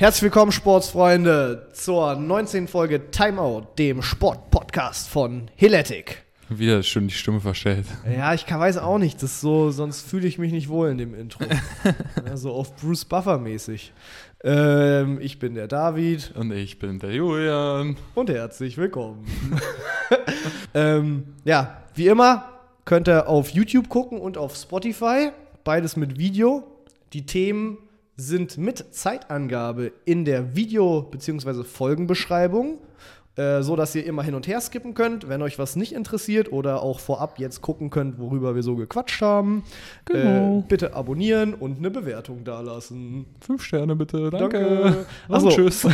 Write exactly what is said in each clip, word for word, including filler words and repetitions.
Herzlich willkommen, Sportsfreunde, zur neunzehnten Folge Timeout, dem Sportpodcast von Hilletic. Wieder schön die Stimme verstellt. Ja, ich kann, weiß auch nicht, das ist so, sonst fühle ich mich nicht wohl in dem Intro. Ja, so auf Bruce Buffer mäßig. Ähm, ich bin der David. Und ich bin der Julian. Und herzlich willkommen. ähm, ja, wie immer könnt ihr auf YouTube gucken und auf Spotify, beides mit Video. Die Themen sind mit Zeitangabe in der Video- bzw. Folgenbeschreibung, äh, so dass ihr immer hin und her skippen könnt, wenn euch was nicht interessiert oder auch vorab jetzt gucken könnt, worüber wir so gequatscht haben. Genau. Äh, bitte abonnieren und eine Bewertung dalassen. Fünf Sterne bitte, danke. Danke. Und Achso. tschüss.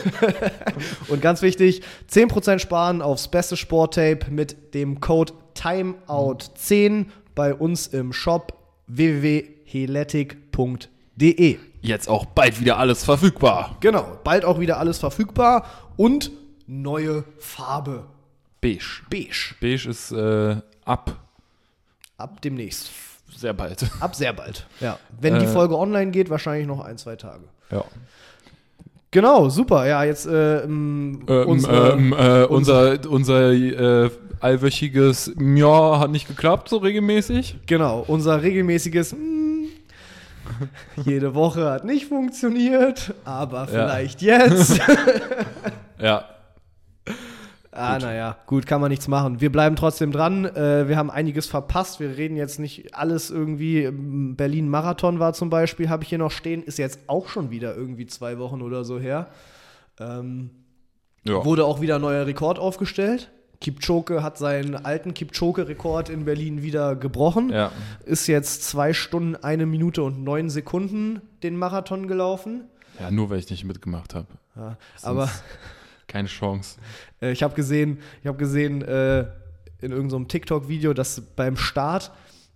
Und ganz wichtig, zehn Prozent sparen aufs beste Sporttape mit dem Code Timeout zehn bei uns im Shop w w w punkt heletic punkt de. Jetzt auch bald wieder alles verfügbar. Genau, bald auch wieder alles verfügbar und neue Farbe. Beige. Beige. Beige ist äh, ab Ab demnächst. sehr bald. Ab sehr bald. Ja. Wenn die Äh. Folge online geht, wahrscheinlich noch ein, zwei Tage. Ja. Genau, super. Ja, jetzt äh, ähm, Ähm, unsere, ähm, äh, unser unser äh, allwöchiges Ja hat nicht geklappt, so regelmäßig. Genau, unser regelmäßiges mm, jede Woche hat nicht funktioniert, aber vielleicht jetzt. Ja. Ah, Gut. naja, gut, kann man nichts machen. Wir bleiben trotzdem dran. Äh, wir haben einiges verpasst. Wir reden jetzt nicht alles irgendwie. Berlin-Marathon war zum Beispiel, habe ich hier noch stehen. Ist jetzt auch schon wieder irgendwie zwei Wochen oder so her. Ähm, Ja. Wurde auch wieder ein neuer Rekord aufgestellt. Kipchoge hat seinen alten Kipchoge-Rekord in Berlin wieder gebrochen. Ja. Ist jetzt zwei Stunden, eine Minute und neun Sekunden den Marathon gelaufen. Ja, nur weil ich nicht mitgemacht habe. Ja, Sonst aber keine Chance. äh, ich habe gesehen, ich habe gesehen äh, in irgendeinem TikTok-Video, dass beim Start,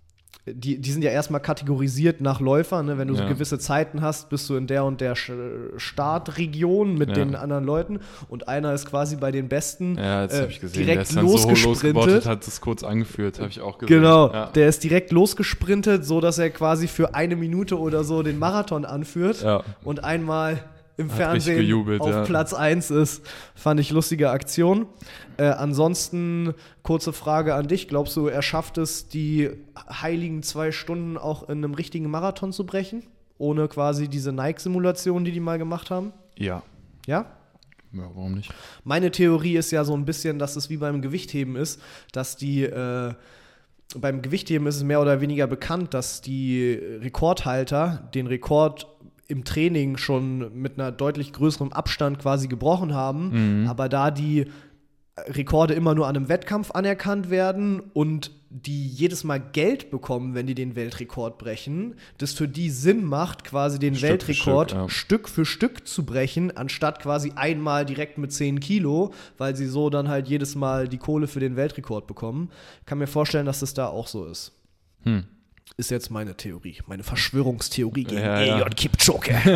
die, die sind ja erstmal kategorisiert nach Läufern, ne? Wenn du so Ja. gewisse Zeiten hast, bist du in der und der Sch- Startregion mit Ja. den anderen Leuten und einer ist quasi bei den Besten Ja, das äh, habe ich gesehen. Der direkt ist dann so losgesprintet. losgebottet, hat es kurz angeführt, habe ich auch gesehen. Genau, Ja. der ist direkt losgesprintet, so dass er quasi für eine Minute oder so den Marathon anführt Ja. und einmal im Hat Fernsehen richtig gejubelt, auf ja. Platz eins ist. Fand ich lustige Aktion. Äh, ansonsten, kurze Frage an dich. Glaubst du, er schafft es, die heiligen zwei Stunden auch in einem richtigen Marathon zu brechen? Ohne quasi diese Nike-Simulation, die die mal gemacht haben? Ja. Ja? Ja, warum nicht? Meine Theorie ist ja so ein bisschen, dass es wie beim Gewichtheben ist, dass die äh, beim Gewichtheben ist es mehr oder weniger bekannt, dass die Rekordhalter den Rekord im Training schon mit einer deutlich größeren Abstand quasi gebrochen haben, Mhm. aber da die Rekorde immer nur an einem Wettkampf anerkannt werden und die jedes Mal Geld bekommen, wenn die den Weltrekord brechen, das für die Sinn macht, quasi den Stück für Weltrekord Stück, ja. Stück für Stück zu brechen, anstatt quasi einmal direkt mit zehn Kilo, weil sie so dann halt jedes Mal die Kohle für den Weltrekord bekommen. Kann mir vorstellen, dass das da auch so ist. Hm. Ist jetzt meine Theorie, meine Verschwörungstheorie gegen Ja, E J ja. Kipchoge.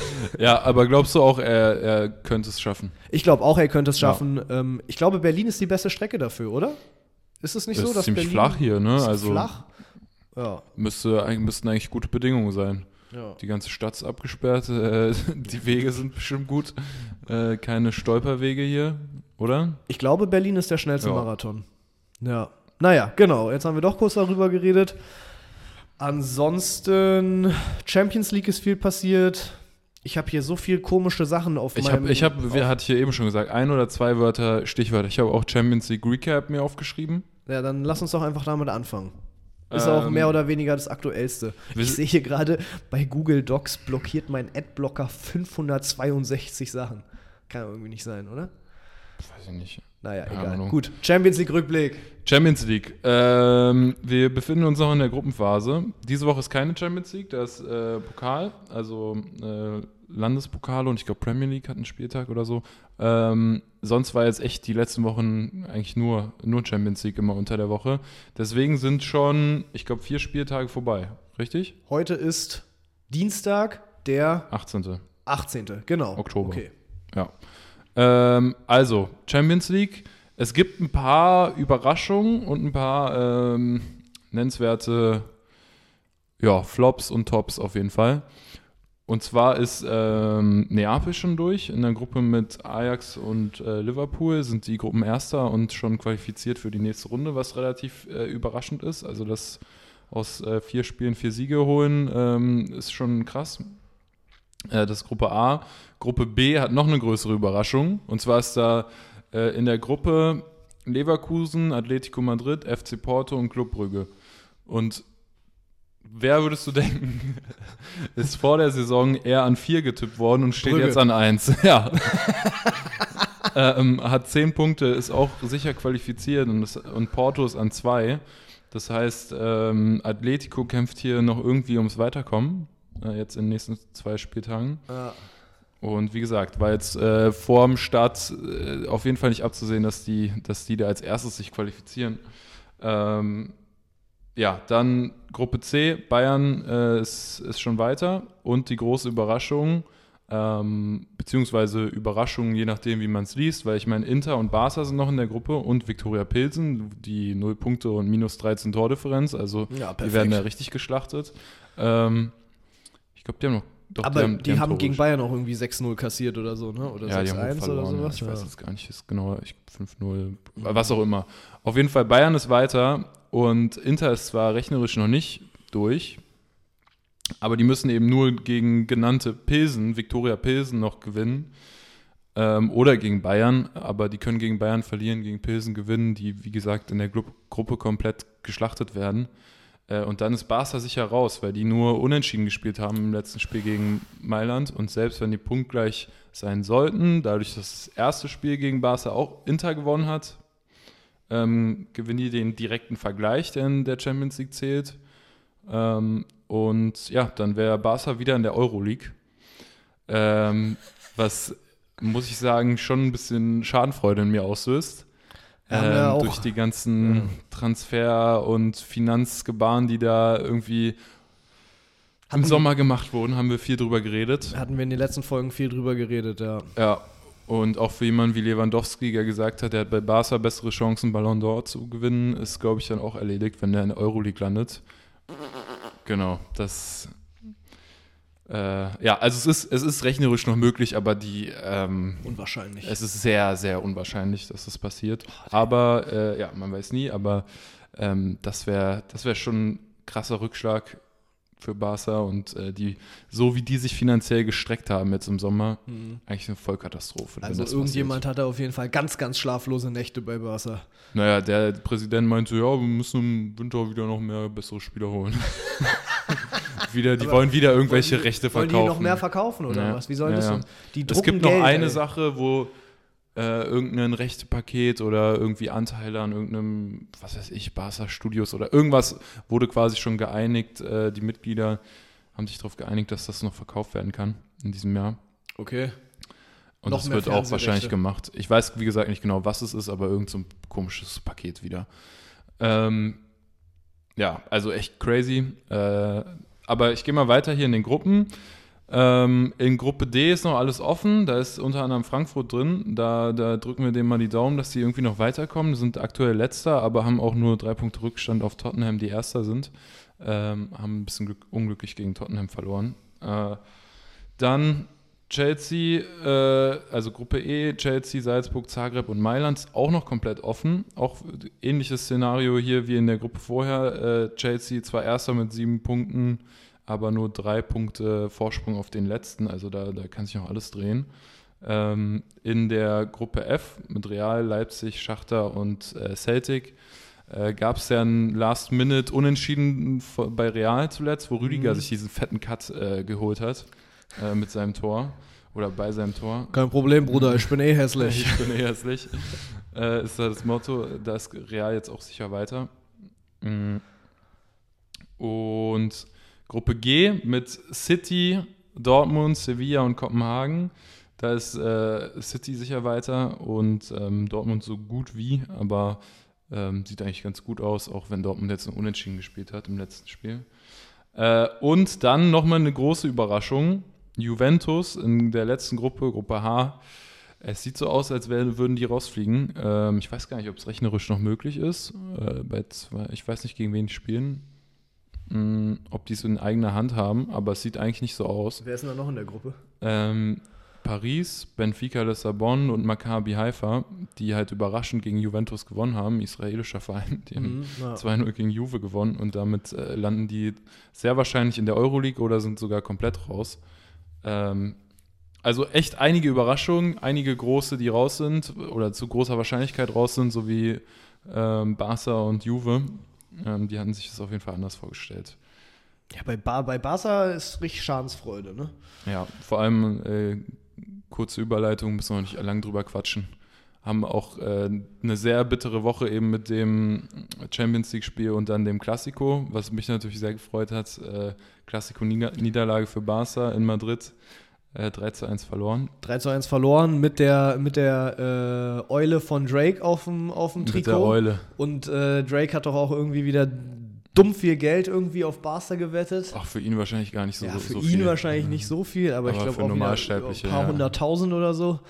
Ja, aber glaubst du auch, er, er könnte es schaffen? Ich glaube auch, er könnte es Ja. schaffen. Ähm, ich glaube, Berlin ist die beste Strecke dafür, oder? Ist es nicht Das so, ist dass ziemlich Berlin flach hier, ne? Ist Also flach? Ja. müsste, eigentlich- müssten eigentlich gute Bedingungen sein. ja. Die ganze Stadt ist abgesperrt, äh, die Wege sind bestimmt gut. Äh, keine Stolperwege hier, oder? Ich glaube, Berlin ist der schnellste Ja. Marathon. Ja. Naja, genau. Jetzt haben wir doch kurz darüber geredet. Ansonsten, Champions League ist viel passiert. Ich habe hier so viel komische Sachen auf Ich meinem... habe, ich hab, auf- wer hatte ich ja eben schon gesagt, ein oder zwei Wörter, Stichwörter. Ich habe auch Champions League Recap mir aufgeschrieben. Ja, dann lass uns doch einfach damit anfangen. Ist auch Ähm, mehr oder weniger das Aktuellste. wir Ich s- sehe hier gerade, bei Google Docs blockiert mein Adblocker fünfhundertzweiundsechzig Sachen. Kann irgendwie nicht sein, oder? Weiß ich nicht. Naja, Keine egal. Ahnung. Gut, Champions League Rückblick. Champions League. Ähm, wir befinden uns noch in der Gruppenphase. Diese Woche ist keine Champions League, da ist äh, Pokal, also äh, Landespokale und ich glaube Premier League hat einen Spieltag oder so. Ähm, sonst war jetzt echt die letzten Wochen eigentlich nur, nur Champions League immer unter der Woche. Deswegen sind schon, ich glaube, vier Spieltage vorbei. Richtig? Heute ist Dienstag, der achtzehnten achtzehnten Genau. Oktober. Okay. Ja. Ähm, also, Champions League. Es gibt ein paar Überraschungen und ein paar ähm, nennenswerte ja, Flops und Tops auf jeden Fall. Und zwar ist ähm, Neapel schon durch. In der Gruppe mit Ajax und äh, Liverpool sind die Gruppenerster und schon qualifiziert für die nächste Runde, was relativ äh, überraschend ist. Also das aus äh, vier Spielen vier Siege holen ähm, ist schon krass. Äh, das ist Gruppe A. Gruppe B hat noch eine größere Überraschung. Und zwar ist da äh, in der Gruppe Leverkusen, Atletico Madrid, F C Porto und Club Brügge. Und wer würdest du denken, ist vor der Saison eher an vier getippt worden und steht Brügge. jetzt an eins. Ja. ähm, hat zehn Punkte, ist auch sicher qualifiziert und, das, und Porto ist an zwei. Das heißt, ähm, Atletico kämpft hier noch irgendwie ums Weiterkommen, äh, jetzt in den nächsten zwei Spieltagen. Ja. Und wie gesagt, war jetzt äh, vor dem Start äh, auf jeden Fall nicht abzusehen, dass die, dass die da als erstes sich qualifizieren. Ähm, Ja, dann Gruppe C, Bayern äh, ist, ist schon weiter und die große Überraschung, ähm, beziehungsweise Überraschung, je nachdem, wie man es liest, weil ich meine, Inter und Barca sind noch in der Gruppe und Viktoria Pilsen, die null Punkte und minus dreizehn Tordifferenz, also Ja, die perfekt. werden da richtig geschlachtet. Ähm, ich glaube, die haben noch, doch, Aber die haben, die haben Tore gegen gesch- Bayern auch irgendwie sechs null kassiert oder so, ne? Oder Ja, die sechs haben eins hoch oder verloren. Ja. sowas. Ich weiß Ja. jetzt gar nicht, ist genau, ich fünf null, was auch immer. Auf jeden Fall, Bayern ist weiter und Inter ist zwar rechnerisch noch nicht durch, aber die müssen eben nur gegen genannte Pilsen, Viktoria Pilsen noch gewinnen ähm, oder gegen Bayern, aber die können gegen Bayern verlieren, gegen Pilsen gewinnen, die wie gesagt in der Gru- Gruppe komplett geschlachtet werden. Äh, und dann ist Barca sicher raus, weil die nur unentschieden gespielt haben im letzten Spiel gegen Mailand und selbst wenn die punktgleich sein sollten, dadurch, dass das erste Spiel gegen Barca auch Inter gewonnen hat, ähm, gewinnen die den direkten Vergleich, der in der Champions League zählt. Ähm, und ja, dann wäre Barca wieder in der Euroleague. Ähm, was, muss ich sagen, schon ein bisschen Schadenfreude in mir auslöst. Ja, haben wir Ähm, auch. durch die ganzen Ja. Transfer- und Finanzgebaren, die da irgendwie Hatten- im Sommer gemacht wurden, haben wir viel drüber geredet. Hatten wir in den letzten Folgen viel drüber geredet, ja. Ja, und auch für jemanden wie Lewandowski, der gesagt hat, der hat bei Barca bessere Chancen, Ballon d'Or zu gewinnen, ist, glaube ich, dann auch erledigt, wenn der in der Euroleague landet. Genau, das äh, ja, also es ist, es ist rechnerisch noch möglich, aber die ähm, Unwahrscheinlich. es ist sehr, sehr unwahrscheinlich, dass das passiert. Aber äh, ja, man weiß nie, aber ähm, das wäre das wär schon ein krasser Rückschlag für Barca und äh, die, so wie die sich finanziell gestreckt haben jetzt im Sommer, Mhm. eigentlich eine Vollkatastrophe. wenn Also das irgendjemand passiert. hatte auf jeden Fall ganz, ganz schlaflose Nächte bei Barca. Naja, der Präsident meinte, ja, wir müssen im Winter wieder noch mehr bessere Spieler holen. wieder, die Aber wollen wieder irgendwelche wollen die, Rechte wollen verkaufen. die noch mehr verkaufen oder Ja. was? Wie soll Ja, das ja. denn? Die Es drucken gibt noch Geld, eine ey. Sache, wo äh, irgendein Rechtepaket oder irgendwie Anteile an irgendeinem, was weiß ich, Barca Studios oder irgendwas wurde quasi schon geeinigt. Äh, die Mitglieder haben sich darauf geeinigt, dass das noch verkauft werden kann in diesem Jahr. Okay. Und Noch das mehr wird auch wahrscheinlich Fernsehrechte. gemacht. Ich weiß, wie gesagt, nicht genau, was es ist, aber irgend so ein komisches Paket wieder. Ähm, ja, also echt crazy. Äh, aber ich gehe mal weiter hier in den Gruppen. Ähm, in Gruppe D ist noch alles offen. Da ist unter anderem Frankfurt drin. Da, da drücken wir denen mal die Daumen, dass die irgendwie noch weiterkommen. Die sind aktuell Letzter, aber haben auch nur drei Punkte Rückstand auf Tottenham, die Erster sind. Ähm, haben ein bisschen glück, unglücklich gegen Tottenham verloren. Äh, dann Chelsea, äh, also Gruppe E, Chelsea, Salzburg, Zagreb und Mailand ist auch noch komplett offen. Auch ähnliches Szenario hier wie in der Gruppe vorher. Äh, Chelsea zwar Erster mit sieben Punkten, aber nur drei Punkte Vorsprung auf den letzten. Also da, da kann sich noch alles drehen. Ähm, in der Gruppe F mit Real, Leipzig, Schachter und äh, Celtic äh, gab es ja ein Last-Minute-Unentschieden v- bei Real zuletzt, wo Rüdiger Mhm. sich diesen fetten Cut äh, geholt hat äh, mit seinem Tor oder bei seinem Tor. Kein Problem, Bruder, ich bin eh hässlich. Ich bin eher hässlich. Äh, ist da das Motto, da ist Real jetzt auch sicher weiter. Mm. Und Gruppe G mit City, Dortmund, Sevilla und Kopenhagen. Da ist äh, City sicher weiter und ähm, Dortmund so gut wie, aber ähm, sieht eigentlich ganz gut aus, auch wenn Dortmund jetzt ein Unentschieden gespielt hat im letzten Spiel. Äh, und dann nochmal eine große Überraschung. Juventus in der letzten Gruppe, Gruppe H. Es sieht so aus, als wär, würden die rausfliegen. Ähm, ich weiß gar nicht, ob es rechnerisch noch möglich ist. Äh, bei zwei, ich weiß nicht, gegen wen die spielen. mh, ob die es in eigener Hand haben, aber es sieht eigentlich nicht so aus. Wer ist denn da noch in der Gruppe? Ähm, Paris, Benfica Lissabon und Maccabi Haifa, die halt überraschend gegen Juventus gewonnen haben, israelischer Verein, die haben Mhm, ja. zwei null gegen Juve gewonnen und damit äh, landen die sehr wahrscheinlich in der Euroleague oder sind sogar komplett raus. Ähm, also echt einige Überraschungen, einige große, die raus sind oder zu großer Wahrscheinlichkeit raus sind, so wie ähm, Barca und Juve. Ähm, die hatten sich das auf jeden Fall anders vorgestellt. Ja, bei, ba- bei Barca ist richtig Schadensfreude, ne? Ja, vor allem äh, kurze Überleitung, müssen wir noch nicht lang drüber quatschen. Haben auch äh, eine sehr bittere Woche eben mit dem Champions League-Spiel und dann dem Clasico, was mich natürlich sehr gefreut hat. Äh, Clasico-Niederlage für Barca in Madrid, äh, drei zu eins verloren. drei zu eins verloren mit der, mit der äh, Eule von Drake auf dem, auf dem Trikot. Mit der Eule. Und äh, Drake hat doch auch irgendwie wieder dumm viel Geld irgendwie auf Barca gewettet. Ach, für ihn wahrscheinlich gar nicht so, ja, so, für so ihn viel. wahrscheinlich nicht so viel, aber, Aber ich glaube für auch wieder Normalsterbliche, ein paar ja. hunderttausend oder so.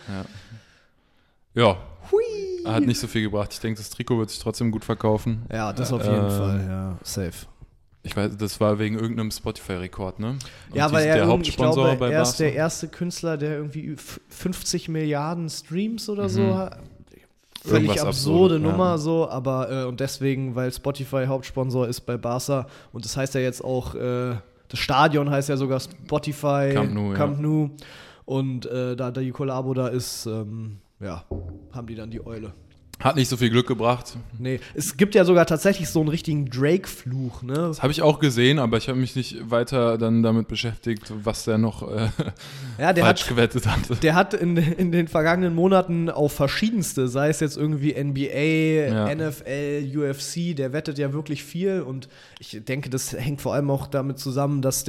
Ja. Ja, Hui! hat nicht so viel gebracht. Ich denke, das Trikot wird sich trotzdem gut verkaufen. Ja, das auf jeden Ähm, Fall, ja, safe. Ich weiß, das war wegen irgendeinem Spotify-Rekord, ne? Und Ja, die weil sind er, der irgend- ich Hauptsponsor glaube, bei er ist Barca. der erste Künstler, der irgendwie f- fünfzig Milliarden Streams oder so Mhm. hat. Völlig Irgendwas absurde absurd, Nummer ja. so, aber äh, und deswegen, weil Spotify Hauptsponsor ist bei Barca und das heißt ja jetzt auch, äh, das Stadion heißt ja sogar Spotify Camp Nou, ja. Camp Nou. Und äh, da die Kollabo da ist, ähm, ja, haben die dann die Eule. Hat nicht so viel Glück gebracht. Nee, es gibt ja sogar tatsächlich so einen richtigen Drake-Fluch, ne? Das habe ich auch gesehen, aber ich habe mich nicht weiter dann damit beschäftigt, was der noch äh, Ja, der falsch hat, gewettet hat. der hat in, in den vergangenen Monaten auf verschiedenste, sei es jetzt irgendwie N B A, Ja. N F L, U F C, der wettet ja wirklich viel und ich denke, das hängt vor allem auch damit zusammen, dass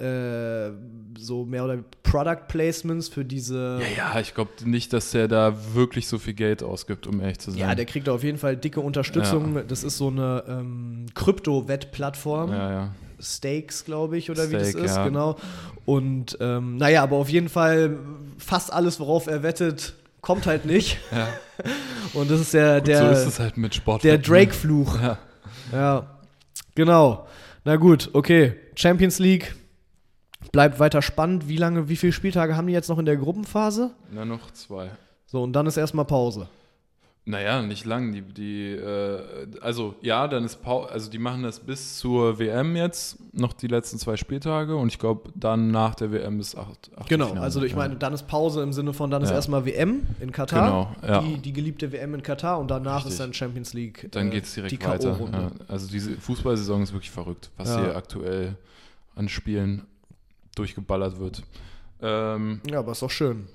der äh, so mehr oder Product Placements für diese. Ja, ja, ich glaube nicht, dass der da wirklich so viel Geld ausgibt, um ehrlich zu sein. Ja, der kriegt auf jeden Fall dicke Unterstützung. Das ist so eine ähm, Krypto-Wettplattform. ja, ja. Stakes, glaube ich, oder wie Stake, das ist, ja. genau. Und ähm, naja, aber auf jeden Fall fast alles, worauf er wettet, kommt halt nicht. ja. Und das ist ja Gut, der, so ist es halt mit Sport. der Drake-Fluch. Ja. Ja, genau. Na gut, okay. Champions League bleibt weiter spannend. Wie lange, wie viele Spieltage haben die jetzt noch in der Gruppenphase? Na, noch zwei. So, und dann ist erstmal Pause. Naja, nicht lang. Die, die, äh, also ja, dann ist Pause, also die machen das bis zur W M jetzt, noch die letzten zwei Spieltage und ich glaube dann nach der W M bis acht. Genau, also ich meine, dann ist Pause im Sinne von, dann ist Ja. erstmal W M in Katar, Genau, ja. die, die geliebte W M in Katar und danach Richtig. ist dann Champions League. Dann äh, geht es direkt die weiter. K O-Runde. Ja. Also diese Fußballsaison ist wirklich verrückt, was Ja. hier aktuell an Spielen durchgeballert wird. Ähm, Ja, aber ist doch schön.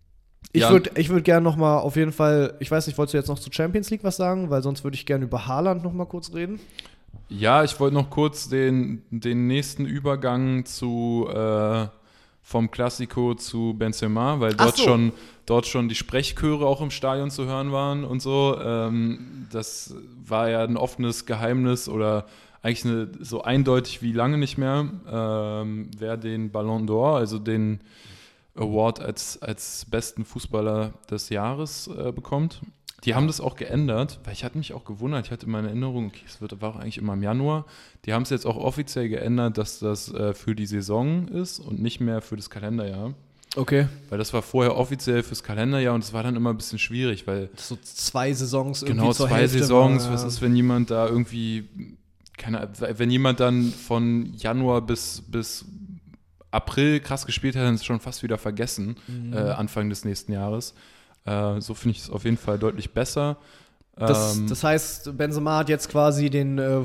Ich Ja. würde ich würd gerne noch mal auf jeden Fall, ich weiß nicht, wolltest du jetzt noch zu Champions League was sagen? Weil sonst würde ich gerne über Haaland noch mal kurz reden. ja, ich wollte noch kurz den, den nächsten Übergang zu äh, vom Clasico zu Benzema, weil Ach dort so. schon dort schon die Sprechchöre auch im Stadion zu hören waren und so. Ähm, das war ja ein offenes Geheimnis oder eigentlich eine, so eindeutig wie lange nicht mehr, ähm, wer den Ballon d'Or, also den Award als, als besten Fußballer des Jahres äh, bekommt. Die haben das auch geändert, weil ich hatte mich auch gewundert, ich hatte in meiner Erinnerung, okay, es wird, war auch eigentlich immer im Januar, die haben es jetzt auch offiziell geändert, dass das äh, für die Saison ist und nicht mehr für das Kalenderjahr. Okay. Weil das war vorher offiziell fürs Kalenderjahr und es war dann immer ein bisschen schwierig, weil So zwei Saisons irgendwie genau zur zwei Hälfte Saisons, war, was ist, wenn jemand da irgendwie, keine, wenn jemand dann von Januar bis, bis April krass gespielt hat, dann ist es schon fast wieder vergessen, Mhm. äh, Anfang des nächsten Jahres. Äh, so finde ich es auf jeden Fall deutlich besser. Das, Ähm, das heißt, Benzema hat jetzt quasi den äh,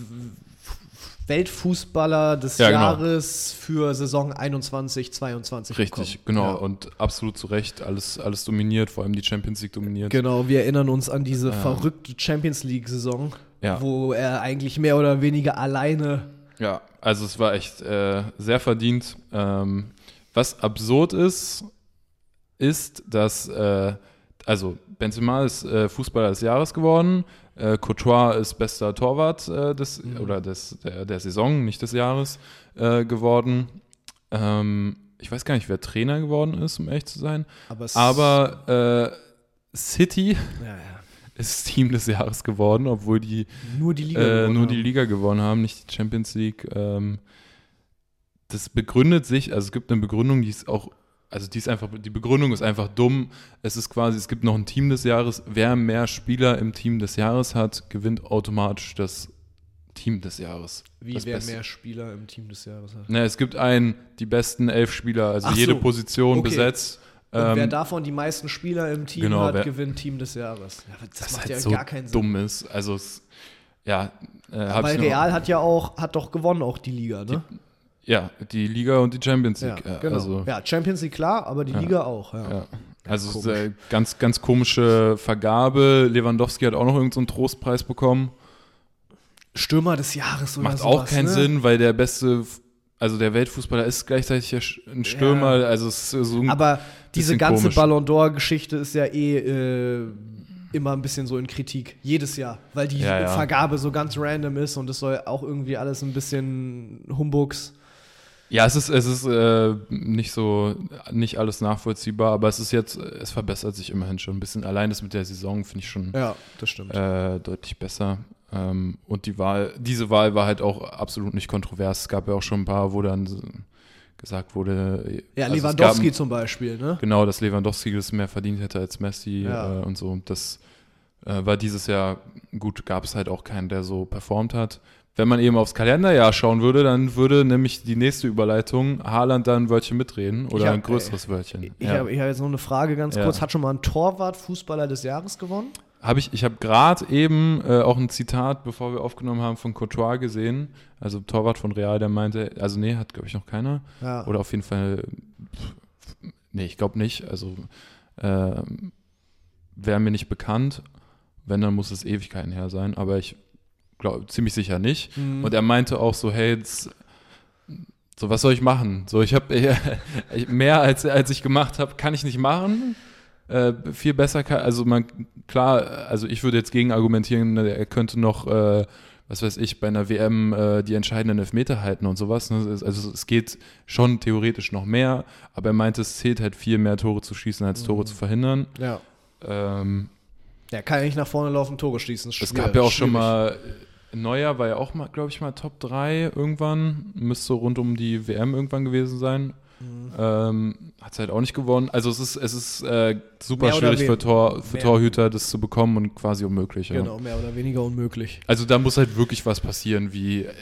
Weltfußballer des Ja, genau. Jahres für Saison einundzwanzig, zweiundzwanzig richtig, bekommen. genau. Ja. Und absolut zu Recht, alles, alles dominiert, vor allem die Champions League dominiert. Genau, wir erinnern uns an diese Ja. verrückte Champions League-Saison, Ja. wo er eigentlich mehr oder weniger alleine. Ja, also es war echt äh, sehr verdient. Ähm, was absurd ist, ist, dass äh, also Benzema ist äh, Fußballer des Jahres geworden, äh, Courtois ist bester Torwart äh, des Mhm. oder des der, der Saison, nicht des Jahres äh, geworden. Ähm, ich weiß gar nicht, wer Trainer geworden ist, um ehrlich zu sein. Aber, es, Aber äh, City ja, ja. ist Team des Jahres geworden, obwohl die nur die Liga, äh, gewonnen, nur haben. die Liga gewonnen haben, nicht die Champions League. Ähm, das begründet sich, also es gibt eine Begründung, die ist auch, also die ist einfach, die Begründung ist einfach dumm. Es ist quasi, es gibt noch ein Team des Jahres. Wer mehr Spieler im Team des Jahres hat, gewinnt automatisch das Team des Jahres. Wie das wer Beste. mehr Spieler im Team des Jahres hat. Ne, es gibt einen, die besten elf Spieler, also Ach jede so. Position Okay. besetzt. Und Ähm, wer davon die meisten Spieler im Team genau, hat, wer- gewinnt Team des Jahres. Ja, das, das macht halt ja so gar keinen Sinn. dumm ist. Also es, ja, äh, hab Weil ich nur- Real hat ja auch, hat doch gewonnen, auch die Liga, ne? Ja, die Liga und die Champions ja, League. Ja, genau. also, ja, Champions League klar, aber die Ja. Liga auch. Ja. ja. Also es ist, komisch. äh, ganz, ganz komische Vergabe. Lewandowski hat auch noch irgendeinen so einen Trostpreis bekommen. Stürmer des Jahres oder Macht sowas, auch keinen ne? Sinn, weil der beste, also der Weltfußballer ist gleichzeitig ja sch- ein Stürmer. Ja. Also es ist so ein Aber diese bisschen ganze komisch. Ballon d'Or-Geschichte ist ja eh äh, immer ein bisschen so in Kritik. Jedes Jahr. Weil die Ja, ja. Vergabe so ganz random ist und es soll auch irgendwie alles ein bisschen Humbugs. Ja, es ist, es ist äh, nicht so, nicht alles nachvollziehbar, aber es ist jetzt, es verbessert sich immerhin schon ein bisschen. Allein das mit der Saison finde ich schon Ja, das stimmt. äh, deutlich besser. Ähm, und die Wahl, diese Wahl war halt auch absolut nicht kontrovers. Es gab ja auch schon ein paar, wo dann so gesagt wurde, ja, also es Lewandowski gab, zum Beispiel, ne? genau, dass Lewandowski das mehr verdient hätte als Messi Ja. äh, und so. Das äh, war dieses Jahr gut, gab es halt auch keinen, der so performt hat. Wenn man eben aufs Kalenderjahr schauen würde, dann würde nämlich die nächste Überleitung Haaland da ein Wörtchen mitreden oder hab- ein größeres Wörtchen. Ich ja. habe ich hab jetzt noch eine Frage ganz Ja. kurz. Hat schon mal ein Torwart Fußballer des Jahres gewonnen? Hab ich ich habe gerade eben äh, auch ein Zitat, bevor wir aufgenommen haben, von Courtois gesehen, also Torwart von Real, der meinte, also nee, hat glaube ich noch keiner. Ja. Oder auf jeden Fall, pff, nee, ich glaube nicht. Also äh, wäre mir nicht bekannt. Wenn, dann muss es Ewigkeiten her sein, aber ich glaube ziemlich sicher nicht. Mhm. Und er meinte auch so, hey, jetzt, so was soll ich machen? So, ich habe mehr als, als ich gemacht habe, kann ich nicht machen. Äh, viel besser kann, also man, klar, also ich würde jetzt gegen argumentieren, er könnte noch, äh, was weiß ich, bei einer W M äh, die entscheidenden Elfmeter halten und sowas. Ne? Also es geht schon theoretisch noch mehr, aber er meinte, es zählt halt viel mehr Tore zu schießen, als Tore Mhm. zu verhindern. Ja. Ähm, Der kann ja nicht nach vorne laufen, Tore schießen. es Schwierig- gab ja auch schon schwierig. mal, Neuer war ja auch mal, glaube ich, mal Top drei irgendwann, müsste rund um die W M irgendwann gewesen sein. Mhm. Ähm, hat es halt auch nicht gewonnen. Also es ist, es ist äh, super Mehr oder schwierig für, wen- Tor, für mehr. Torhüter, das zu bekommen und quasi unmöglich. Ja. Genau, mehr oder weniger unmöglich. Also da muss halt wirklich was passieren, wie äh,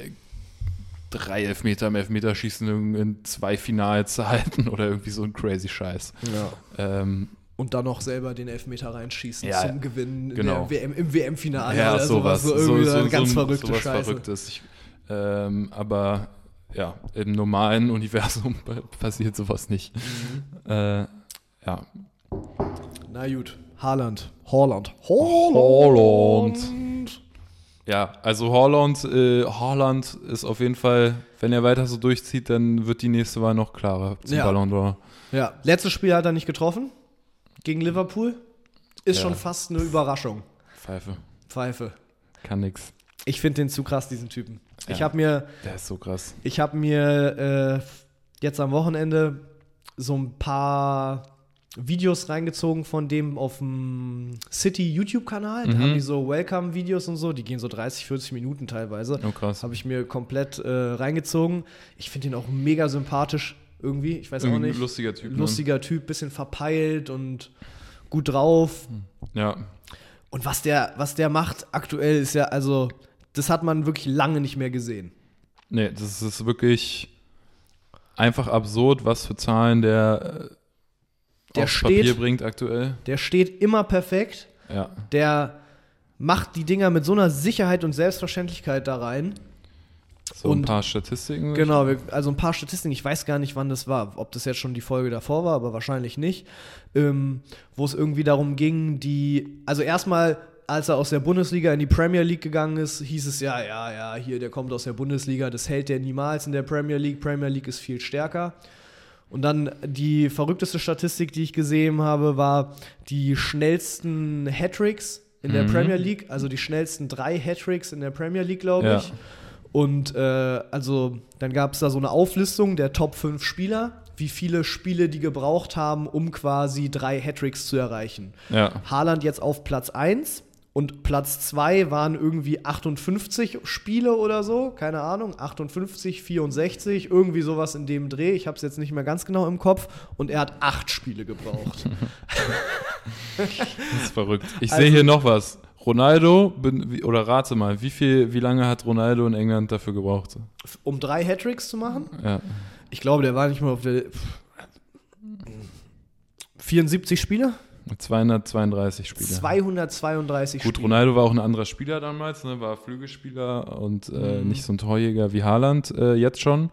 drei Elfmeter im Elfmeterschießen in, in zwei Finals zu halten oder irgendwie so ein crazy Scheiß. Ja. Ähm, Und dann noch selber den Elfmeter reinschießen Ja, zum Gewinn genau. in der W M, im W M-Finale ja, oder sowas. sowas. So, irgendwie so, so, so, ganz so, verrückte sowas Scheiße. Verrücktes. Ich, ähm, aber ja, im normalen Universum passiert sowas nicht. Mhm. Äh, ja. Na gut, Haaland. Haaland. Haaland. Ja, also Haaland, äh, Haaland ist auf jeden Fall, wenn er weiter so durchzieht, dann wird die nächste Wahl noch klarer zum Ja. Ballon d'Or. Ja, letztes Spiel hat er nicht getroffen. Gegen Liverpool. Ist Ja. schon fast eine Überraschung. Pfeife, Pfeife. kann nix. Ich finde den zu krass, diesen Typen. Ich Ja. habe mir, Der ist so krass. ich hab mir äh, jetzt am Wochenende so ein paar Videos reingezogen von dem auf dem City YouTube-Kanal. Da Mhm. haben die so Welcome-Videos und so, die gehen so dreißig, vierzig Minuten teilweise. Oh krass. Habe ich mir komplett äh, reingezogen. Ich finde ihn auch mega sympathisch irgendwie. Ich weiß auch Irgendwie nicht. ein lustiger Typ. Ne? Lustiger Typ, bisschen verpeilt und gut drauf. Ja. Und was der, was der macht aktuell ist ja, also, das hat man wirklich lange nicht mehr gesehen. Nee, das ist wirklich einfach absurd, was für Zahlen der, äh, Der aufs steht- Papier bringt aktuell. Der steht immer perfekt. Ja. Der macht die Dinger mit so einer Sicherheit und Selbstverständlichkeit da rein. So ein Und- paar Statistiken. Genau, wir, also ein paar Statistiken, ich weiß gar nicht, wann das war, ob das jetzt schon die Folge davor war, aber wahrscheinlich nicht, ähm, wo es irgendwie darum ging, die, also erstmal, als er aus der Bundesliga in die Premier League gegangen ist, hieß es ja, ja, ja, hier, der kommt aus der Bundesliga, das hält der niemals in der Premier League, Premier League ist viel stärker. Und dann die verrückteste Statistik, die ich gesehen habe, war die schnellsten Hattricks in der Mhm. Premier League, also die schnellsten drei Hattricks in der Premier League, glaube Ja. ich. Und äh, also dann gab es da so eine Auflistung der Top fünf Spieler, wie viele Spiele die gebraucht haben, um quasi drei Hattricks zu erreichen. Ja. Haaland jetzt auf Platz eins Und Platz zwei waren irgendwie achtundfünfzig Spiele oder so, keine Ahnung, achtundfünfzig, vierundsechzig, irgendwie sowas in dem Dreh. Ich habe es jetzt nicht mehr ganz genau im Kopf. Und er hat acht Spiele gebraucht. Das ist verrückt. Ich Also- sehe hier noch was. Ronaldo, bin, wie- oder rate mal, wie viel, wie lange hat Ronaldo in England dafür gebraucht? Um drei Hattricks zu machen? Ja. Ich glaube, der war nicht mal auf der vierundsiebzig Spiele? zweihundertzweiunddreißig Spiele. zweihundertzweiunddreißig Gut, Spiele. Ronaldo war auch ein anderer Spieler damals, ne? War Flügelspieler und äh, Mhm. nicht so ein Torjäger wie Haaland äh, jetzt schon.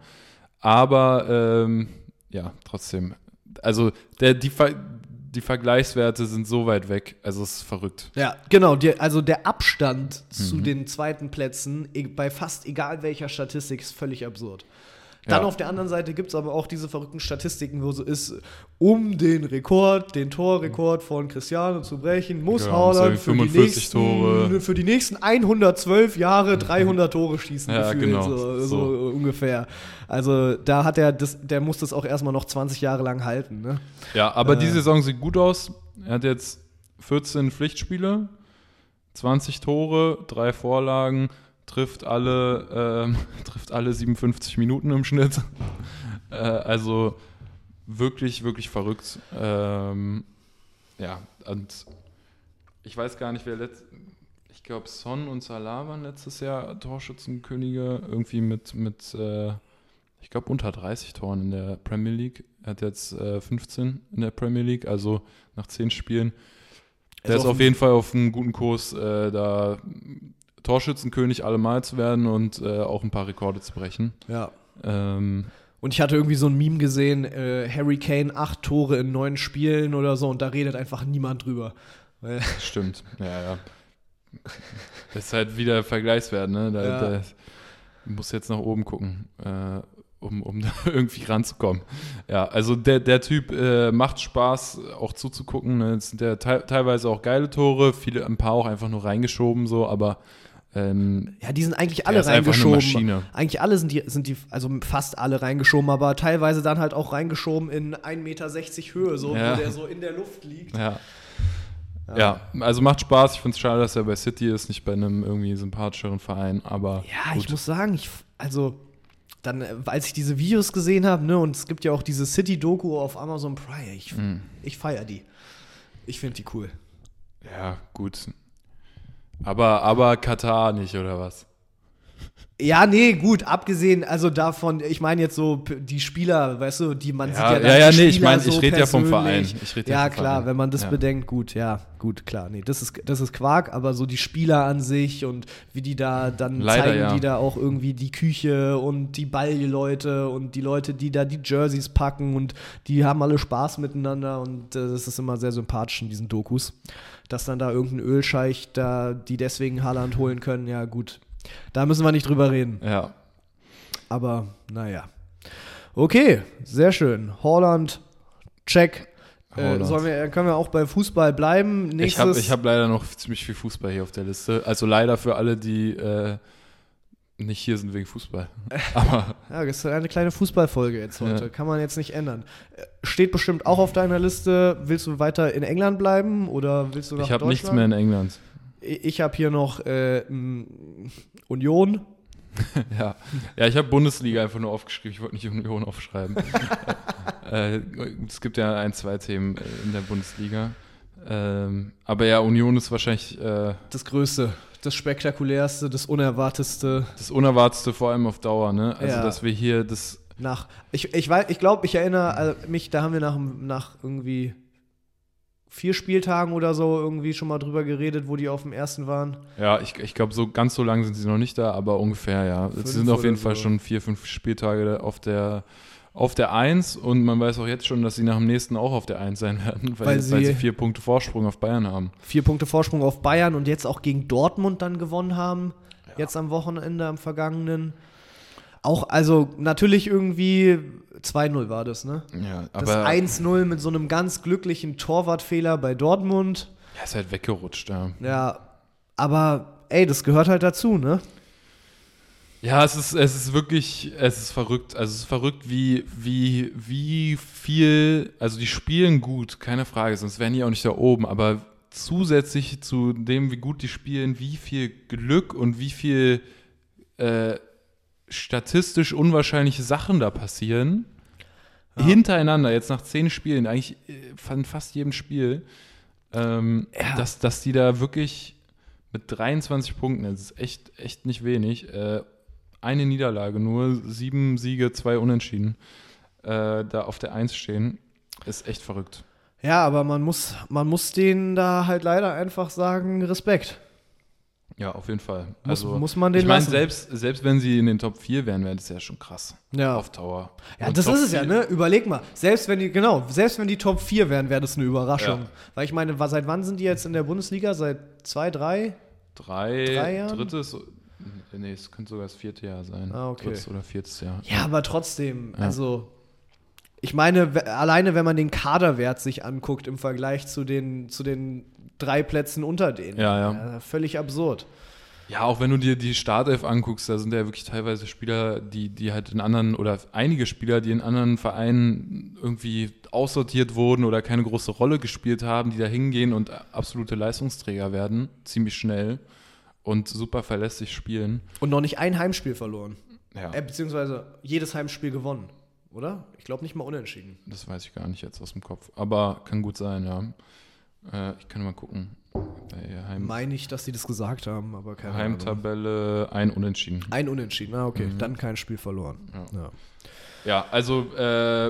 Aber ähm, ja, trotzdem. Also der, die, Ver- die Vergleichswerte sind so weit weg. Also es ist verrückt. Ja, genau. Die, also der Abstand zu Mhm. den zweiten Plätzen e- bei fast egal welcher Statistik ist völlig absurd. Dann Ja. auf der anderen Seite gibt es aber auch diese verrückten Statistiken, wo so ist, um den Rekord, den Torrekord von Cristiano zu brechen, muss Genau, muss Haaland irgendwie für die, fünfundvierzig nächsten, Tore. für die nächsten hundertzwölf Jahre dreihundert Tore schießen. Ja, gefühlt, genau, So, so. so. ungefähr. Also da hat er, das, der muss das auch erstmal noch zwanzig Jahre lang halten. Ne? Ja, aber Äh. die Saison sieht gut aus. Er hat jetzt vierzehn Pflichtspiele, zwanzig Tore, drei Vorlagen, trifft alle, ähm, trifft alle siebenundfünfzig Minuten im Schnitt. äh, also wirklich, wirklich verrückt. Ähm, ja, und ich weiß gar nicht, wer letzt, ich glaube Son und Salah waren letztes Jahr Torschützenkönige, irgendwie mit, mit äh, ich glaube unter dreißig Toren in der Premier League. Er hat jetzt äh, fünfzehn in der Premier League, also nach zehn Spielen. Der Ist ist auf auf dem- jeden Fall auf einem guten Kurs, äh, da Torschützenkönig allemal zu werden und äh, auch ein paar Rekorde zu brechen. Ja. Ähm, Und ich hatte irgendwie so ein Meme gesehen, äh, Harry Kane, acht Tore in neun Spielen oder so, und da redet einfach niemand drüber. Weil, Stimmt, ja, ja. Das ist halt wieder Vergleichswert, ne? Da, Ja. da muss jetzt nach oben gucken, äh, um, um da irgendwie ranzukommen. Ja, also der, der Typ äh, macht Spaß, auch zuzugucken. Ne? Es sind ja te- teilweise auch geile Tore, viele, ein paar auch einfach nur reingeschoben, so, aber ähm, ja, die sind eigentlich er alle ist einfach eine reingeschoben. Maschine. Eigentlich alle sind die, sind die, also fast alle reingeschoben, aber teilweise dann halt auch reingeschoben in ein Meter sechzig Höhe, so, Ja. wo der so in der Luft liegt. Ja. Ja, also macht Spaß. Ich finde es schade, dass er bei City ist, nicht bei einem irgendwie sympathischeren Verein, aber Ja, gut. ich muss sagen, ich, also, dann, äh, als ich diese Videos gesehen habe, ne, und es gibt ja auch diese City-Doku auf Amazon Prime, ich, Mhm. ich feiere die. Ich finde die cool. Ja, gut. Aber, aber Katar nicht, oder was? Ja, nee, gut, abgesehen, also davon, ich meine jetzt so p- die Spieler, weißt du, die man Ja, sieht ja dann ja, ja, die nee, ich Spieler mein, ich so red ja vom persönlich. Verein. Ich red ja ja, vom klar, Verein. wenn man das Ja. bedenkt, gut, ja, gut, klar, nee, das ist, das ist Quark, aber so die Spieler an sich und wie die da dann Leider, zeigen, ja. die da auch irgendwie die Küche und die Ballleute und die Leute, die da die Jerseys packen und die haben alle Spaß miteinander und äh, das ist immer sehr sympathisch in diesen Dokus, dass dann da irgendein Ölscheich da, die deswegen Haaland holen können, ja gut, da müssen wir nicht drüber reden. Ja. Aber naja. Okay, sehr schön. Haaland, check. Äh, Haaland. sollen wir, können wir auch bei Fußball bleiben? Ich Nächstes, habe ich hab leider noch ziemlich viel Fußball hier auf der Liste. Also leider für alle, die äh, nicht hier sind wegen Fußball. Aber ja, das ist eine kleine Fußballfolge jetzt heute. Ja. Kann man jetzt nicht ändern. Äh, Steht bestimmt auch auf deiner Liste. Willst du weiter in England bleiben oder willst du nach ich habe Deutschland? nichts mehr in England. Ich, ich habe hier noch äh, m, Union. Ja, ja ich habe Bundesliga einfach nur aufgeschrieben. Ich wollte nicht Union aufschreiben. äh, es gibt ja ein, zwei Themen in der Bundesliga. Ähm, aber ja, Union ist wahrscheinlich äh, Das Größte, das Spektakulärste, das Unerwartetste. das Unerwartetste, vor allem auf Dauer. Ne? Also, Ja. dass wir hier das. Nach, ich ich, weiß, ich glaube, ich erinnere also mich, da haben wir nach, nach irgendwie vier Spieltagen oder so irgendwie schon mal drüber geredet, wo die auf dem ersten waren. Ja, ich, ich glaube, so ganz so lange sind sie noch nicht da, aber ungefähr, ja. Fünf Es sind auf jeden oder Fall so. schon vier, fünf Spieltage auf der, auf der Eins und man weiß auch jetzt schon, dass sie nach dem nächsten auch auf der Eins sein werden, weil, Weil weil, sie- sie, vier Punkte Vorsprung auf Bayern haben. Vier Punkte Vorsprung auf Bayern und jetzt auch gegen Dortmund dann gewonnen haben. Jetzt am Wochenende, am vergangenen. Auch, also natürlich irgendwie zwei null war das, ne? Ja, Das aber eins null mit so einem ganz glücklichen Torwartfehler bei Dortmund. ja, ist halt weggerutscht, ja. Ja, aber ey, das gehört halt dazu, ne? Ja, es ist, es ist wirklich, es ist verrückt. Also es ist verrückt, wie, wie, wie viel, also die spielen gut, keine Frage, sonst wären die auch nicht da oben, aber zusätzlich zu dem, wie gut die spielen, wie viel Glück und wie viel äh, statistisch unwahrscheinliche Sachen da passieren. Ja. Hintereinander, jetzt nach zehn Spielen, eigentlich von fast jedem Spiel, ähm, ja. dass, dass die da wirklich mit dreiundzwanzig Punkten, das ist echt, echt nicht wenig, äh, eine Niederlage nur, sieben Siege, zwei Unentschieden, äh, da auf der Eins stehen, ist echt verrückt. Ja, aber man muss, man muss denen da halt leider einfach sagen, Respekt. Ja, auf jeden Fall. Muss, also, muss man den ich meine, lassen. selbst, selbst wenn sie in den Top vier wären, wäre das ja schon krass. Ja. Auf Tower. Ja, Und das Top ist es ja, ne? Überleg mal. Selbst wenn die, genau, selbst wenn die Top vier wären, wäre das eine Überraschung. Ja. Weil ich meine, seit wann sind die jetzt in der Bundesliga? Seit zwei, drei? Drei, Drei Jahren? drittes, nee, es könnte sogar das vierte Jahr sein. Ah, okay. Drittes oder viertes Jahr. Ja, aber trotzdem, Ja. also ich meine, we- alleine wenn man den Kaderwert sich anguckt im Vergleich zu den, zu den drei Plätzen unter denen. Ja, ja. Äh, völlig absurd. Ja, auch wenn du dir die Startelf anguckst, da sind ja wirklich teilweise Spieler, die, die halt in anderen, oder einige Spieler, die in anderen Vereinen irgendwie aussortiert wurden oder keine große Rolle gespielt haben, die da hingehen und absolute Leistungsträger werden, ziemlich schnell und super verlässlich spielen. Und noch nicht ein Heimspiel verloren. Ja, Äh, beziehungsweise jedes Heimspiel gewonnen, oder? Ich glaube nicht mal unentschieden. das weiß ich gar nicht jetzt aus dem Kopf, aber kann gut sein, ja. Äh, ich kann mal gucken. Bei Heim, Meine ich, dass sie das gesagt haben, aber keine Ahnung. Heimtabelle, ein Unentschieden. Ein Unentschieden, ah, okay. Mhm. Dann kein Spiel verloren. Ja. Ja. Ja, also äh,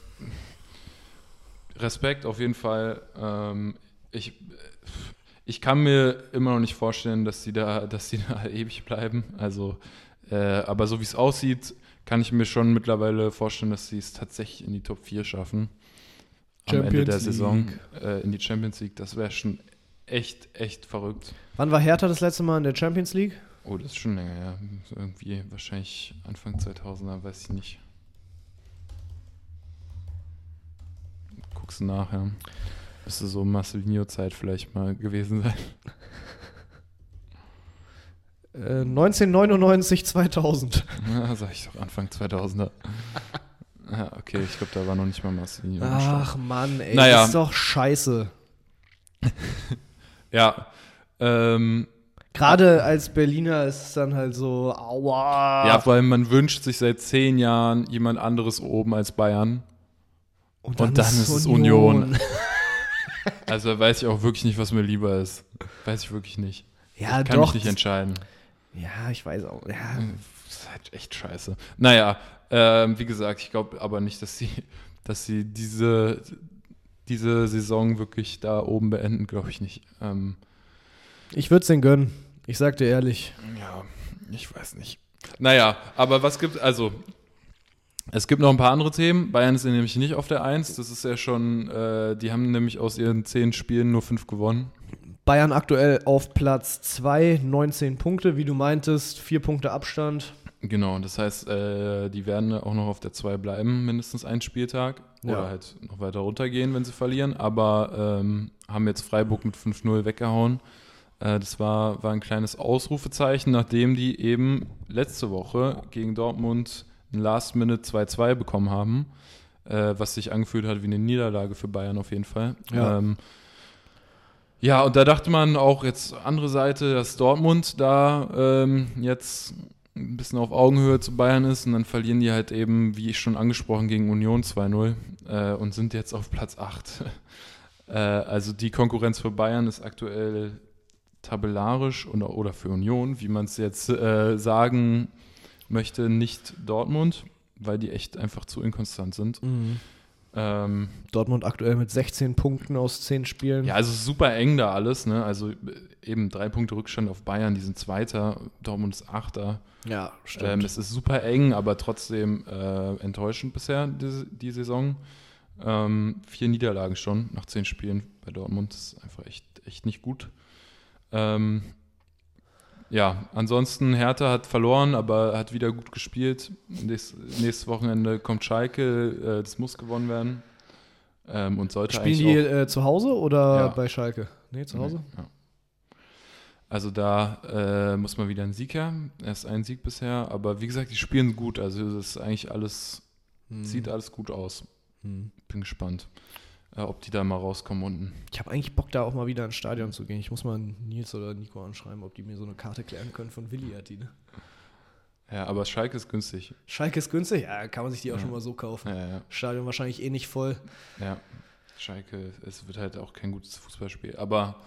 Respekt auf jeden Fall. Ähm, ich, ich kann mir immer noch nicht vorstellen, dass die da, dass die da ewig bleiben. Also, äh, aber so wie es aussieht, kann ich mir schon mittlerweile vorstellen, dass sie es tatsächlich in die Top vier schaffen. Am Ende der Champions Saison League. äh, in die Champions League. Das wäre schon echt, echt verrückt. Wann war Hertha das letzte Mal in der Champions League? Oh, das ist schon länger, ja. So irgendwie wahrscheinlich Anfang zweitausender, weiß ich nicht. Guckst du nach, ja. Müsste so Marcelinho-Zeit vielleicht mal gewesen sein. Äh, neunzehnhundertneunundneunzig, zweitausend. Ja, sag ich doch, Anfang zweitausender. Ja, okay, ich glaube, da war noch nicht mal Marcelinho. am Start. Ach Mann, ey, Naja. das ist doch scheiße. Ja, ähm, Gerade als Berliner ist es dann halt so, aua. ja, vor allem man wünscht sich seit zehn Jahren jemand anderes oben als Bayern. Und dann ist es Union. Also da weiß ich auch wirklich nicht, was mir lieber ist. Weiß ich wirklich nicht. Ja, Ich kann doch. mich nicht entscheiden. Ja, ich weiß auch. Ja. Das ist halt echt scheiße. Naja, ähm, wie gesagt, ich glaube aber nicht, dass sie, dass sie diese, diese Saison wirklich da oben beenden, glaube ich nicht. Ähm, Ich würde es denen gönnen. Ich sag dir ehrlich. ja, ich weiß nicht. Naja, aber was gibt, also es gibt noch ein paar andere Themen. Bayern ist ja nämlich nicht auf der Eins. Das ist ja schon, äh, die haben nämlich aus ihren zehn Spielen nur fünf gewonnen. Bayern aktuell auf Platz zwei, neunzehn Punkte, wie du meintest, vier Punkte Abstand. Genau, das heißt, äh, die werden auch noch auf der zwei bleiben, mindestens einen Spieltag. Ja. Oder halt noch weiter runtergehen, wenn sie verlieren. Aber ähm, haben jetzt Freiburg mit fünf null weggehauen. Äh, das war, war ein kleines Ausrufezeichen, nachdem die eben letzte Woche gegen Dortmund ein Last-Minute zwei zwei bekommen haben. Äh, was sich angefühlt hat wie eine Niederlage für Bayern auf jeden Fall. Ja. Ähm, ja, und da dachte man auch jetzt andere Seite, dass Dortmund da ähm, jetzt ein bisschen auf Augenhöhe zu Bayern ist und dann verlieren die halt eben, wie ich schon angesprochen, gegen Union zwei null äh, und sind jetzt auf Platz acht. äh, also die Konkurrenz für Bayern ist aktuell tabellarisch oder, oder für Union, wie man es jetzt äh, sagen möchte, nicht Dortmund, weil die echt einfach zu inkonstant sind. Mhm. Ähm, Dortmund aktuell mit sechzehn Punkten aus zehn Spielen. Ja, also super eng da alles, ne? Also eben drei Punkte Rückstand auf Bayern, die sind Zweiter, Dortmund ist Achter. Ja, stimmt. Ähm, es ist super eng, aber trotzdem äh, enttäuschend bisher die, die Saison. Ähm, vier Niederlagen schon nach zehn Spielen bei Dortmund, das ist einfach echt, echt nicht gut. Ähm, ja, ansonsten Hertha hat verloren, aber hat wieder gut gespielt. Nächst, nächstes Wochenende kommt Schalke, äh, das muss gewonnen werden. Ähm, und sollte Spielen eigentlich die äh, zu Hause oder Ja. bei Schalke? Nee, zu Hause? Ja. Also da äh, muss man wieder einen Sieg her. Erst ein Sieg bisher, aber wie gesagt, die spielen gut. Also das ist eigentlich alles, Hm. sieht alles gut aus. Hm. Bin gespannt. äh, ob die da mal rauskommen unten. Ich habe eigentlich Bock, da auch mal wieder ins Stadion zu gehen. Ich muss mal Nils oder Nico anschreiben, ob die mir so eine Karte klären können von Willi Attine. Ja, aber Schalke ist günstig. Schalke ist günstig? Ja, kann man sich die auch Ja. schon mal so kaufen. Ja, ja. Stadion wahrscheinlich eh nicht voll. Ja, Schalke, es wird halt auch kein gutes Fußballspiel, aber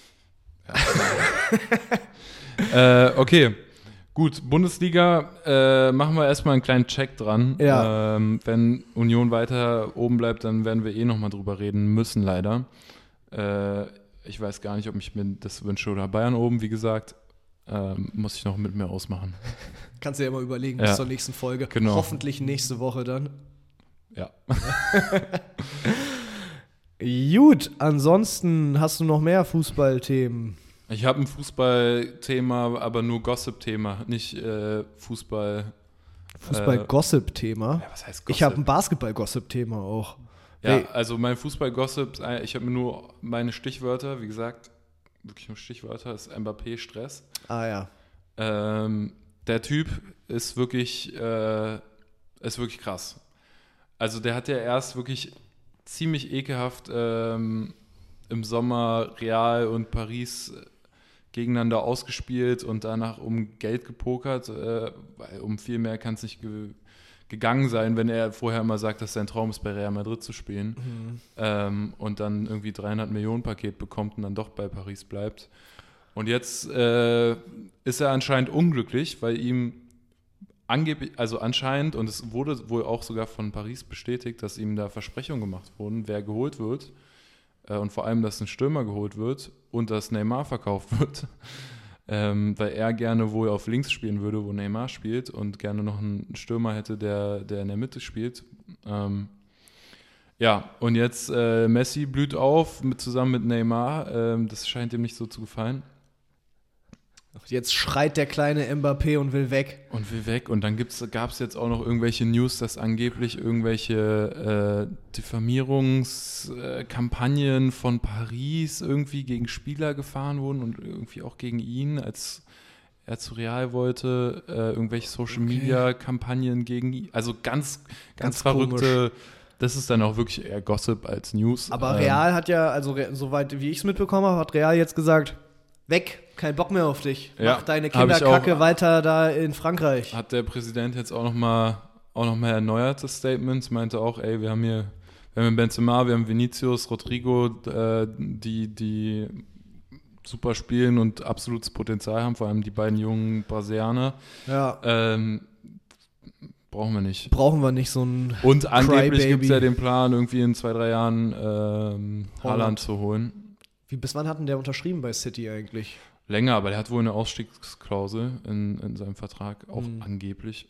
ja. äh, okay, gut, Bundesliga, äh, machen wir erstmal einen kleinen Check dran. Ja. Ähm, wenn Union weiter oben bleibt, dann werden wir eh nochmal drüber reden müssen, leider. Äh, ich weiß gar nicht, ob ich mir das wünsche oder Bayern oben, wie gesagt, ähm, muss ich noch mit mir ausmachen. Kannst du dir ja mal überlegen, Ja. bis zur nächsten Folge. Genau. Hoffentlich nächste Woche dann. Ja. Gut, ansonsten hast du noch mehr Fußballthemen? Ich habe ein Fußballthema, aber nur Gossip-Thema, nicht äh, Fußball. Fußball-Gossip-Thema? Ja, was heißt Gossip? Ich habe ein Basketball-Gossip-Thema auch. Ja, Hey. also mein Fußball-Gossip, ich habe mir nur meine Stichwörter, wie gesagt, wirklich nur Stichwörter, ist Mbappé Stress. Ah ja. Ähm, der Typ ist wirklich, äh, ist wirklich krass. Also der hat ja erst wirklich ziemlich ekelhaft ähm, im Sommer Real und Paris gegeneinander ausgespielt und danach um Geld gepokert, äh, weil um viel mehr kann es nicht ge- gegangen sein, wenn er vorher immer sagt, dass sein Traum ist, bei Real Madrid zu spielen Mhm. ähm, und dann irgendwie dreihundert Millionen Paket bekommt und dann doch bei Paris bleibt. Und jetzt äh, ist er anscheinend unglücklich, weil ihm angeblich, also anscheinend, und es wurde wohl auch sogar von Paris bestätigt, dass ihm da Versprechungen gemacht wurden, wer geholt wird äh, und vor allem, dass ein Stürmer geholt wird und dass Neymar verkauft wird, ähm, weil er gerne wohl auf links spielen würde, wo Neymar spielt und gerne noch einen Stürmer hätte, der, der in der Mitte spielt. Ähm, ja, und jetzt äh, Messi blüht auf mit, zusammen mit Neymar, ähm, das scheint ihm nicht so zu gefallen. Jetzt schreit der kleine Mbappé und will weg. Und will weg. Und dann gab es jetzt auch noch irgendwelche News, dass angeblich irgendwelche äh, Diffamierungskampagnen von Paris irgendwie gegen Spieler gefahren wurden und irgendwie auch gegen ihn, als er zu Real wollte, äh, irgendwelche Social-Media-Kampagnen gegen ihn. Also ganz, ganz, Ganz verrückte, das ist dann auch wirklich eher Gossip als News. Aber Ähm, Real hat ja, also Re- soweit wie ich es mitbekommen habe, hat Real jetzt gesagt, weg, kein Bock mehr auf dich. Ja, Mach deine hab ich Kinderkacke auch- weiter da in Frankreich. Hat der Präsident jetzt auch nochmal auch noch mal erneuert, das Statement, meinte auch, ey, wir haben hier, wir haben Benzema, wir haben Vinicius, Rodrigo, äh, die, die super spielen und absolutes Potenzial haben, vor allem die beiden jungen Brasilianer. Ja, Ähm, brauchen wir nicht. brauchen wir nicht so ein Und angeblich Crybaby. gibt es ja den Plan, irgendwie in zwei, drei Jahren ähm, Haaland. Haaland zu holen. Wie, bis wann hat denn der unterschrieben bei City eigentlich? Länger, aber der hat wohl eine Ausstiegsklausel in, in seinem Vertrag, auch Mhm. angeblich.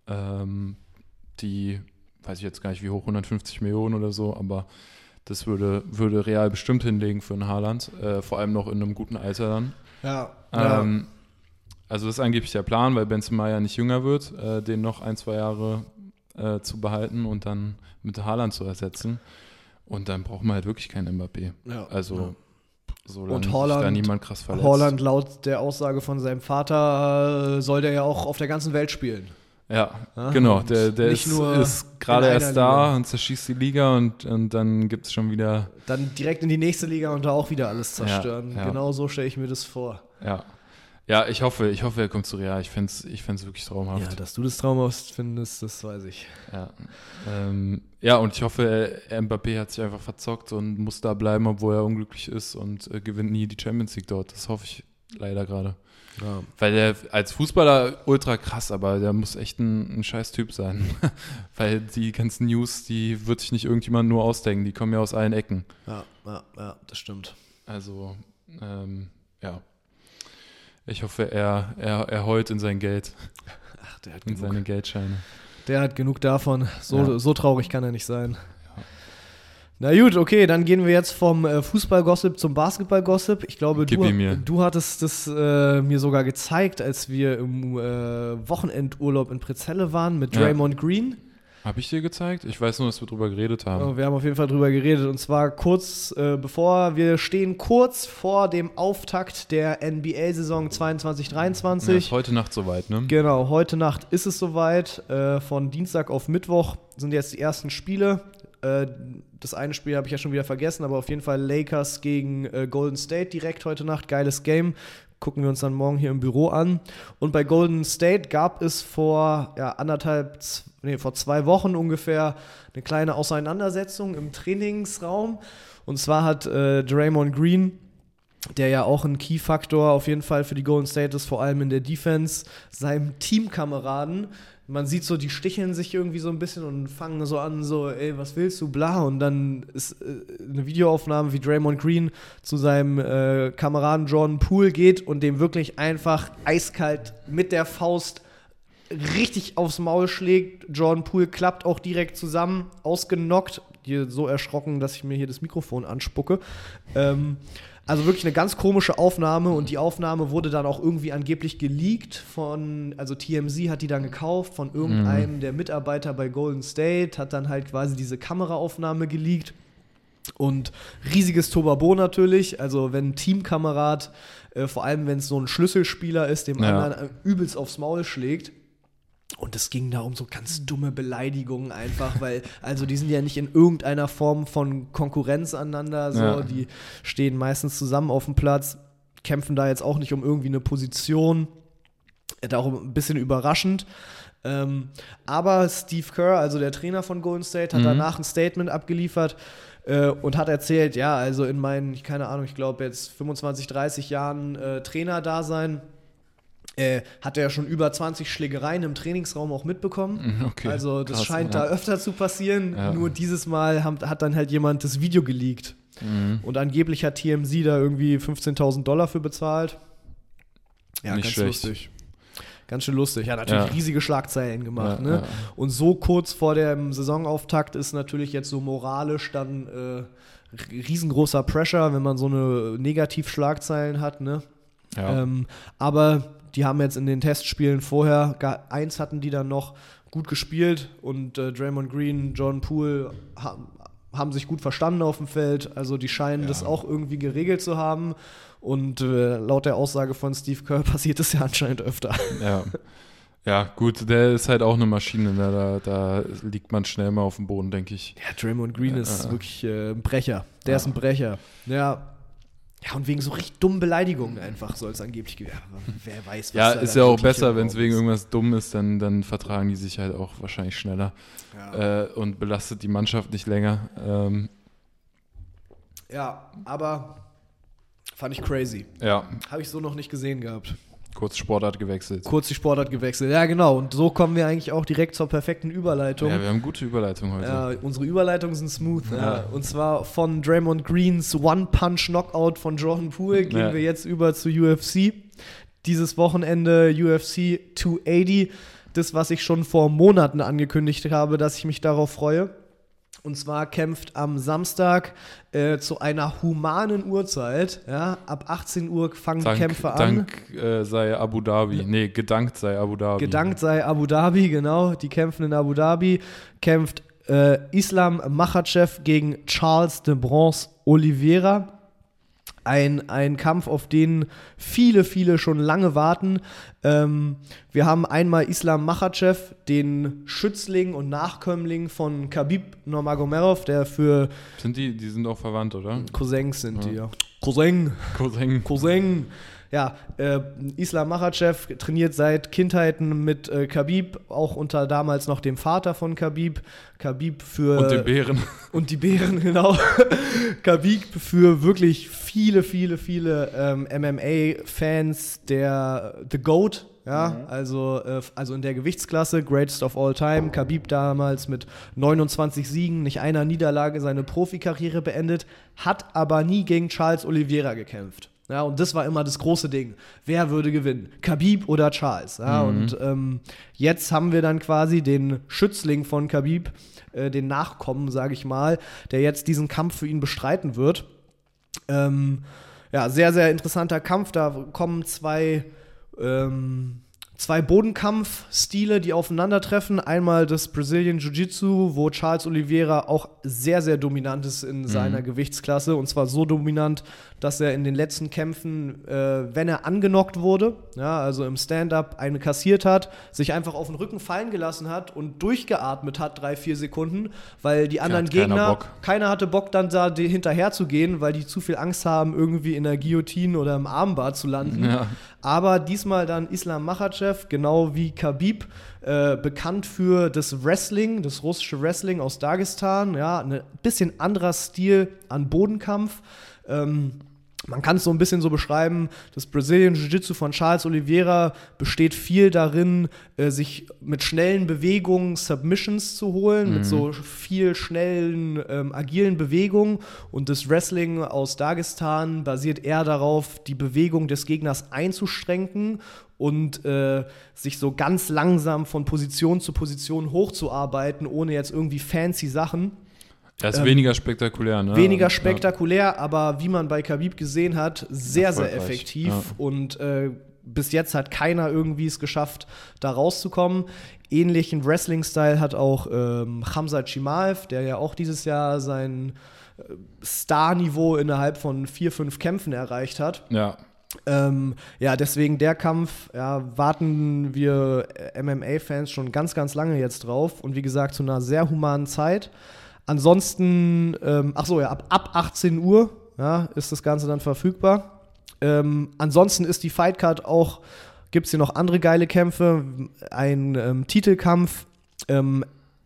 Ähm, die, weiß ich jetzt gar nicht wie hoch, hundertfünfzig Millionen oder so, aber das würde, würde Real bestimmt hinlegen für einen Haaland, äh, vor allem noch in einem guten Alter dann. Ja, Ähm, also das ist angeblich der Plan, weil Benzema ja nicht jünger wird, äh, den noch ein, zwei Jahre äh, zu behalten und dann mit Haaland zu ersetzen. Und dann braucht man halt wirklich keinen Mbappé. ja. Also solange Und sich Haaland- da niemand krass verletzt. Holland laut der Aussage von seinem Vater äh, soll der ja auch auf der ganzen Welt spielen. Ja, Ja, genau. und Der, der nicht ist, nur ist gerade in erst einer da Liga. und zerschießt die Liga und, und dann gibt es schon wieder, Dann direkt in die nächste Liga und da auch wieder alles zerstören. Ja, ja. Genau so stelle ich mir das vor. ja. Ja, ich hoffe, ich hoffe, er kommt zu Real. Ich fände es ich fänd's wirklich Ja, traumhaft. dass du das traumhaft findest, das weiß ich. Ja, ähm, ja und ich hoffe, äh, Mbappé hat sich einfach verzockt und muss da bleiben, obwohl er unglücklich ist und äh, gewinnt nie die Champions League dort. Das hoffe ich leider gerade. Ja. Weil der als Fußballer ultra krass, aber der muss echt ein, ein scheiß Typ sein. Weil die ganzen News, die wird sich nicht irgendjemand nur ausdenken, die kommen ja aus allen Ecken. Ja, ja, ja, das stimmt. Also, ähm, ja. Ich hoffe, er, er, er heult in sein Geld, Ach, der hat in genug. seine Geldscheine. Der hat genug davon. So, Ja. so traurig kann er nicht sein. Na gut, okay, dann gehen wir jetzt vom äh, Fußball-Gossip zum Basketball-Gossip. Ich glaube, Gib du, ihn mir. du hattest das äh, mir sogar gezeigt, als wir im äh, Wochenendurlaub in Prezelle waren mit Ja. Draymond Green. Habe ich dir gezeigt? Ich weiß nur, dass wir drüber geredet haben. Oh, wir haben auf jeden Fall drüber geredet und zwar kurz äh, bevor, wir stehen kurz vor dem Auftakt der N B A-Saison zweiundzwanzig Ja, dreiundzwanzig. ist heute Nacht soweit, ne? Genau, heute Nacht ist es soweit. Äh, von Dienstag auf Mittwoch sind jetzt die ersten Spiele. Äh, das eine Spiel habe ich ja schon wieder vergessen, aber auf jeden Fall Lakers gegen äh, Golden State direkt heute Nacht. Geiles Game. Gucken wir uns dann morgen hier im Büro an. Und bei Golden State gab es vor ja, anderthalb, nee, vor zwei Wochen ungefähr eine kleine Auseinandersetzung im Trainingsraum. Und zwar hat äh, Draymond Green, der ja auch ein Key-Faktor auf jeden Fall für die Golden State ist, vor allem in der Defense, seinem Teamkameraden, man sieht so, die sticheln sich irgendwie so ein bisschen und fangen so an, so, ey, was willst du, bla. Und dann ist äh, eine Videoaufnahme, wie Draymond Green zu seinem äh, Kameraden Jordan Poole geht und dem wirklich einfach eiskalt mit der Faust richtig aufs Maul schlägt. Jordan Poole klappt auch direkt zusammen, ausgenockt. Hier so erschrocken, dass ich mir hier das Mikrofon anspucke. Ähm, Also wirklich eine ganz komische Aufnahme und die Aufnahme wurde dann auch irgendwie angeblich geleakt von, also T M Z hat die dann gekauft von irgendeinem mhm. der Mitarbeiter bei Golden State, hat dann halt quasi diese Kameraaufnahme geleakt und riesiges Tobabo natürlich, also wenn ein Teamkamerad, äh, vor allem wenn es so ein Schlüsselspieler ist, dem ja. anderen übelst aufs Maul schlägt. Und es ging da um so ganz dumme Beleidigungen einfach, weil, also die sind ja nicht in irgendeiner Form von Konkurrenz aneinander, so, ja. die stehen meistens zusammen auf dem Platz, kämpfen da jetzt auch nicht um irgendwie eine Position, darum ein bisschen überraschend. Ähm, aber Steve Kerr, also der Trainer von Golden State, hat mhm. danach ein Statement abgeliefert äh, und hat erzählt, ja, also in meinen, keine Ahnung, ich glaube jetzt fünfundzwanzig, dreißig Jahren äh, Trainer-Dasein, Äh, hat er ja schon über zwanzig Schlägereien im Trainingsraum auch mitbekommen. Okay, also das krass, scheint ja. da öfter zu passieren. Ja. Nur dieses Mal haben, hat dann halt jemand das Video geleakt. Mhm. Und angeblich hat T M Z da irgendwie fünfzehntausend Dollar für bezahlt. Ja, Nicht ganz schlecht. lustig. Ganz schön lustig. Hat natürlich ja. riesige Schlagzeilen gemacht. Ja, ne? ja. Und so kurz vor dem Saisonauftakt ist natürlich jetzt so moralisch dann äh, riesengroßer Pressure, wenn man so eine Negativschlagzeilen hat. Ne? Ja. Ähm, aber die haben jetzt in den Testspielen vorher, gar eins hatten die dann noch gut gespielt und äh, Draymond Green, Jordan Poole ha, haben sich gut verstanden auf dem Feld. Also die scheinen ja. das auch irgendwie geregelt zu haben. Und äh, laut der Aussage von Steve Kerr passiert es ja anscheinend öfter. Ja. Ja, gut, der ist halt auch eine Maschine, ne? da, da liegt man schnell mal auf dem Boden, denke ich. Ja, Draymond Green ja, ist ja. wirklich äh, ein Brecher. Der ja. ist ein Brecher. Ja. Ja, und wegen so richtig dummen Beleidigungen einfach soll es angeblich geben. Wer weiß, was ja, da ist ja auch besser, wenn es wegen irgendwas dumm ist, dann, dann vertragen die sich halt auch wahrscheinlich schneller ja. äh, und belastet die Mannschaft nicht länger. Ähm. Ja, aber fand ich crazy. Ja. Habe ich so noch nicht gesehen gehabt. Kurz Sportart gewechselt. Kurz die Sportart gewechselt, ja genau. Und so kommen wir eigentlich auch direkt zur perfekten Überleitung. Ja, wir haben gute Überleitung heute. Ja, unsere Überleitungen sind smooth. Ja. Ja. Und zwar von Draymond Greens One-Punch-Knockout von Jordan Poole gehen ja. wir jetzt über zu U F C. Dieses Wochenende U F C zweihundertachtzig. Das, was ich schon vor Monaten angekündigt habe, dass ich mich darauf freue. Und zwar kämpft am Samstag äh, zu einer humanen Uhrzeit, ja, ab achtzehn Uhr fangen Dank, die Kämpfe an. Dank äh, sei Abu Dhabi, nee, gedankt sei Abu Dhabi. Gedankt sei Abu Dhabi, genau, die kämpfen in Abu Dhabi, kämpft äh, Islam Makhachev gegen Charles de Bronze Oliveira. Ein, ein Kampf, auf den viele, viele schon lange warten. Ähm, wir haben einmal Islam Makhachev, den Schützling und Nachkömmling von Khabib Nurmagomedov, der für... Sind die, die sind auch verwandt, oder? Cousins sind ja. die, ja. Cousin. Cousin. Cousin. Ja, äh, Islam Makhachev trainiert seit Kindheiten mit äh, Khabib, auch unter damals noch dem Vater von Khabib. Khabib für... Und den Bären. Und die Bären, genau. Khabib für wirklich viele, viele, viele ähm, M M A-Fans der The GOAT, ja, mhm. also, äh, also in der Gewichtsklasse, Greatest of All Time. Khabib damals mit neunundzwanzig Siegen, nicht einer Niederlage seine Profikarriere beendet, hat aber nie gegen Charles Oliveira gekämpft. Ja, und das war immer das große Ding. Wer würde gewinnen? Khabib oder Charles? Ja, mhm. Und ähm, jetzt haben wir dann quasi den Schützling von Khabib, äh, den Nachkommen, sage ich mal, der jetzt diesen Kampf für ihn bestreiten wird. Ähm, ja, sehr, sehr interessanter Kampf. Da kommen zwei, ähm, zwei Bodenkampfstile, die aufeinandertreffen. Einmal das Brazilian Jiu-Jitsu, wo Charles Oliveira auch sehr, sehr dominant ist in seiner mhm. Gewichtsklasse. Und zwar so dominant, dass er in den letzten Kämpfen, äh, wenn er angenockt wurde, ja, also im Stand-Up eine kassiert hat, sich einfach auf den Rücken fallen gelassen hat und durchgeatmet hat, drei, vier Sekunden, weil die anderen Gegner, keiner, Bock. keiner hatte Bock dann da hinterher zu gehen, weil die zu viel Angst haben, irgendwie in der Guillotine oder im Armbar zu landen. Ja. Aber diesmal dann Islam Makhachev, genau wie Khabib, äh, bekannt für das Wrestling, das russische Wrestling aus Dagestan, ja, ein bisschen anderer Stil an Bodenkampf. Ähm, man kann es so ein bisschen so beschreiben, das Brazilian Jiu-Jitsu von Charles Oliveira besteht viel darin, äh, sich mit schnellen Bewegungen Submissions zu holen, mhm. mit so viel schnellen, ähm, agilen Bewegungen. Und das Wrestling aus Dagestan basiert eher darauf, die Bewegung des Gegners einzuschränken und äh, sich so ganz langsam von Position zu Position hochzuarbeiten, ohne jetzt irgendwie fancy Sachen. Er ist ähm, weniger spektakulär, ne? Weniger spektakulär, ja. Aber wie man bei Khabib gesehen hat, sehr, sehr effektiv. Ja. Und äh, bis jetzt hat keiner irgendwie es geschafft, da rauszukommen. Ähnlichen Wrestling-Style hat auch ähm, Khamzat Chimaev, der ja auch dieses Jahr sein äh, Star-Niveau innerhalb von vier, fünf Kämpfen erreicht hat. Ja. Ähm, ja, deswegen der Kampf, ja, warten wir M M A-Fans schon ganz, ganz lange jetzt drauf. Und wie gesagt, zu einer sehr humanen Zeit. Ansonsten, ähm, ach so, ja, ab, ab achtzehn Uhr ja, ist das Ganze dann verfügbar. Ähm, ansonsten ist die Fightcard auch, gibt es hier noch andere geile Kämpfe. Ein ähm, Titelkampf, ähm,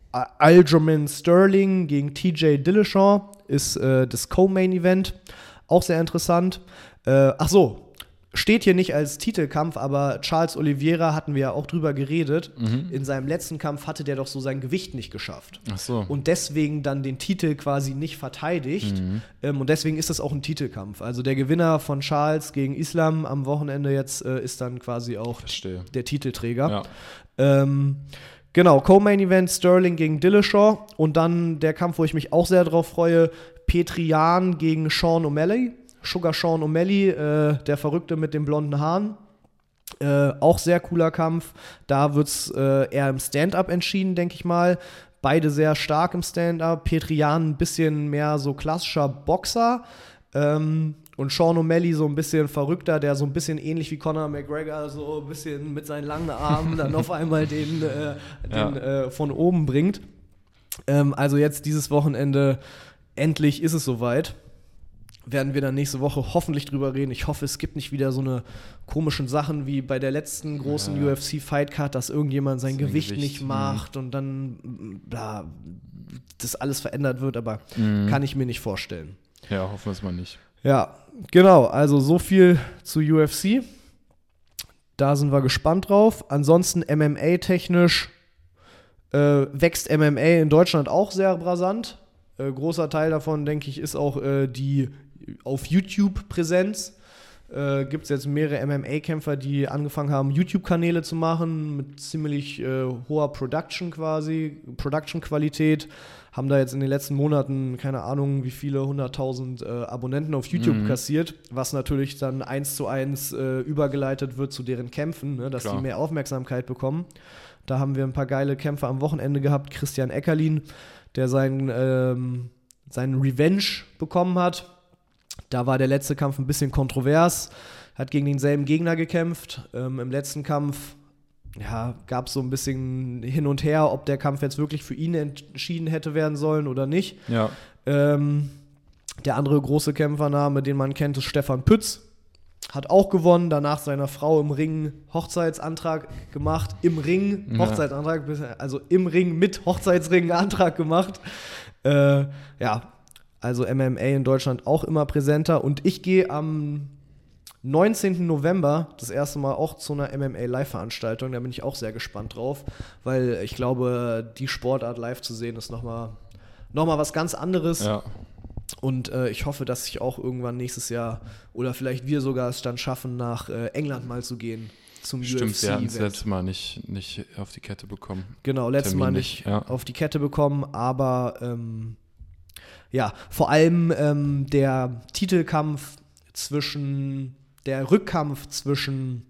Aljamain Sterling gegen T J Dillashaw ist äh, das Co-Main-Event. Auch sehr interessant. Äh, ach so, steht hier nicht als Titelkampf, aber Charles Oliveira, hatten wir ja auch drüber geredet, mhm. in seinem letzten Kampf hatte der doch so sein Gewicht nicht geschafft. Ach so. Und deswegen dann den Titel quasi nicht verteidigt. Mhm. Ähm, und deswegen ist das auch ein Titelkampf. Also der Gewinner von Charles gegen Islam am Wochenende jetzt äh, ist dann quasi auch Verstehe. der Titelträger. Ja. Ähm, genau, Co-Main-Event Sterling gegen Dillashaw. Und dann der Kampf, wo ich mich auch sehr drauf freue, Petr Yan gegen Sean O'Malley. Sugar Sean O'Malley, äh, der Verrückte mit den blonden Haaren. Äh, auch sehr cooler Kampf. Da wird es äh, eher im Stand-Up entschieden, denke ich mal. Beide sehr stark im Stand-Up. Petr Yan ein bisschen mehr so klassischer Boxer. Ähm, und Sean O'Malley so ein bisschen verrückter, der so ein bisschen ähnlich wie Conor McGregor so ein bisschen mit seinen langen Armen dann auf einmal den, äh, den ja. äh, von oben bringt. Ähm, also jetzt dieses Wochenende, endlich ist es soweit. Werden wir dann nächste Woche hoffentlich drüber reden. Ich hoffe, es gibt nicht wieder so eine komischen Sachen wie bei der letzten großen ja. U F C-Fightcard, dass irgendjemand sein, sein Gewicht, Gewicht nicht macht mh. und dann bla, das alles verändert wird, aber mhm. kann ich mir nicht vorstellen. Ja, hoffen wir es mal nicht. Ja, genau. Also so viel zu U F C. Da sind wir gespannt drauf. Ansonsten M M A-technisch äh, wächst M M A in Deutschland auch sehr rasant. Äh, großer Teil davon, denke ich, ist auch äh, die auf YouTube Präsenz. Äh, gibt es jetzt mehrere M M A-Kämpfer, die angefangen haben, YouTube-Kanäle zu machen mit ziemlich äh, hoher Production quasi, Production-Qualität. Haben da jetzt in den letzten Monaten, keine Ahnung, wie viele hunderttausend äh, Abonnenten auf YouTube mhm. kassiert, was natürlich dann eins zu eins äh, übergeleitet wird zu deren Kämpfen, ne, dass Klar. die mehr Aufmerksamkeit bekommen. Da haben wir ein paar geile Kämpfer am Wochenende gehabt. Christian Eckerlin, der seinen, ähm, seinen Revenge bekommen hat. Da war der letzte Kampf ein bisschen kontrovers, hat gegen denselben Gegner gekämpft. Ähm, im letzten Kampf ja, gab es so ein bisschen hin und her, ob der Kampf jetzt wirklich für ihn entschieden hätte werden sollen oder nicht. Ja. Ähm, der andere große Kämpfername, den man kennt, ist Stefan Pütz. Hat auch gewonnen, danach seiner Frau im Ring Hochzeitsantrag gemacht, im Ring Hochzeitsantrag, also im Ring mit Hochzeitsring Antrag gemacht. Äh, ja, also M M A in Deutschland auch immer präsenter. Und ich gehe am neunzehnten November das erste Mal auch zu einer M M A-Live-Veranstaltung. Da bin ich auch sehr gespannt drauf, weil ich glaube, die Sportart live zu sehen ist nochmal noch mal was ganz anderes. Ja. Und äh, ich hoffe, dass ich auch irgendwann nächstes Jahr oder vielleicht wir sogar es dann schaffen, nach äh, England mal zu gehen zum Stimmt, U F C-Event. wir hatten es letztes Mal nicht, nicht auf die Kette bekommen. Genau, letztes Mal nicht ja. auf die Kette bekommen, aber ähm, ja, vor allem ähm, der Titelkampf zwischen, der Rückkampf zwischen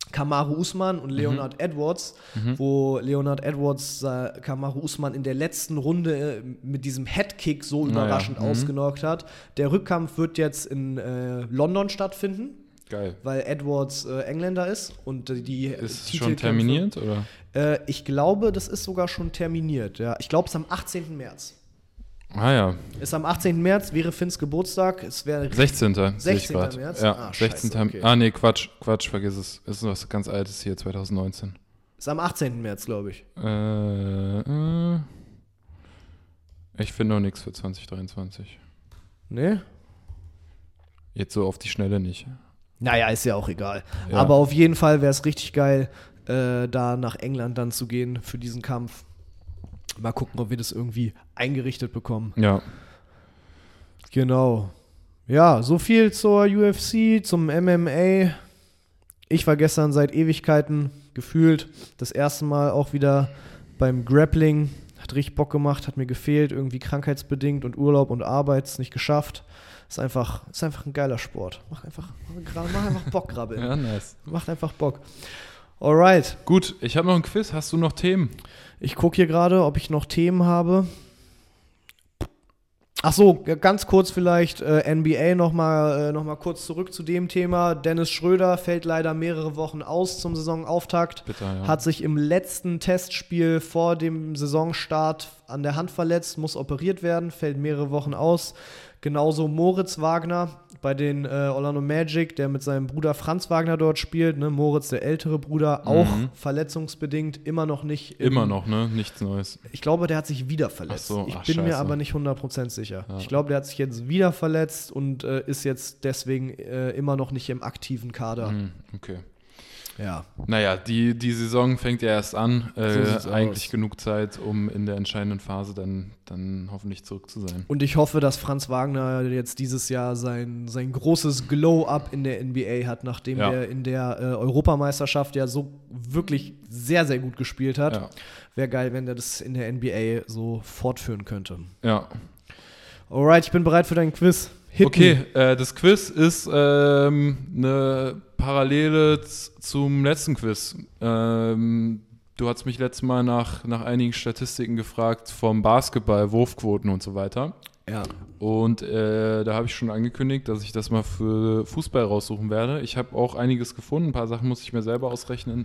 Kamaru Usman und Leonard mhm. Edwards, mhm. wo Leonard Edwards äh, Kamaru Usman in der letzten Runde äh, mit diesem Headkick so überraschend ja, ja. ausgenockt mhm. hat. Der Rückkampf wird jetzt in äh, London stattfinden. Geil. Weil Edwards äh, Engländer ist und äh, die Ist es schon terminiert, oder? Äh, ich glaube, das ist sogar schon terminiert, ja. Ich glaube, es ist am achtzehnten März. Ah ja. Ist am achtzehnten März, wäre Finns Geburtstag. Es wäre sechzehnten sechzehnten März? Ja, ah, sechzehnten Okay. Ah, nee, Quatsch, Quatsch, vergiss es. Es ist was ganz Altes hier, zwanzig neunzehn. Ist am achtzehnten März, glaube ich. Äh, äh, ich finde noch nichts für zwanzig dreiundzwanzig. Nee? Jetzt so auf die Schnelle nicht. Naja, ist ja auch egal. Ja. Aber auf jeden Fall wäre es richtig geil, äh, da nach England dann zu gehen für diesen Kampf. Mal gucken, ob wir das irgendwie eingerichtet bekommen. Ja. Genau. Ja, so viel zur U F C, zum M M A. Ich war gestern seit Ewigkeiten gefühlt das erste Mal auch wieder beim Grappling. Hat richtig Bock gemacht, hat mir gefehlt, irgendwie krankheitsbedingt und Urlaub und Arbeit, es nicht geschafft. Ist einfach, ist einfach ein geiler Sport. Macht einfach, macht einfach Bock, Grabbeln. Ja, nice. Macht einfach Bock. Alright. Gut, ich habe noch ein Quiz. Hast du noch Themen? Ich gucke hier gerade, ob ich noch Themen habe. Ach so, ganz kurz vielleicht äh, N B A nochmal äh, noch mal kurz zurück zu dem Thema. Dennis Schröder fällt leider mehrere Wochen aus zum Saisonauftakt. Bitte, ja. Hat sich im letzten Testspiel vor dem Saisonstart an der Hand verletzt, muss operiert werden, fällt mehrere Wochen aus. Genauso Moritz Wagner bei den äh, Orlando Magic, der mit seinem Bruder Franz Wagner dort spielt. Ne? Moritz, der ältere Bruder, auch Mhm. verletzungsbedingt, immer noch nicht. Im, Immer noch, ne? Nichts Neues. Ich glaube, der hat sich wieder verletzt. Ach so, ich ach, bin mir scheiße. aber nicht hundert Prozent sicher. Ja. Ich glaube, der hat sich jetzt wieder verletzt und äh, ist jetzt deswegen äh, immer noch nicht im aktiven Kader. Mhm, okay. Ja. Naja, die, die Saison fängt ja erst an. Äh, So sieht's eigentlich aus. genug Zeit, um in der entscheidenden Phase dann, dann hoffentlich zurück zu sein. Und ich hoffe, dass Franz Wagner jetzt dieses Jahr sein, sein großes Glow-Up in der N B A hat, nachdem Ja. er in der äh, Europameisterschaft ja so wirklich sehr, sehr gut gespielt hat. Ja. Wäre geil, wenn er das in der N B A so fortführen könnte. Ja. Alright, ich bin bereit für dein Quiz. Hit Okay, äh, das Quiz ist ähm, eine Parallele z- zum letzten Quiz. Ähm, du hast mich letztes Mal nach, nach einigen Statistiken gefragt vom Basketball, Wurfquoten und so weiter. Ja. Und äh, da habe ich schon angekündigt, dass ich das mal für Fußball raussuchen werde. Ich habe auch einiges gefunden, ein paar Sachen muss ich mir selber ausrechnen.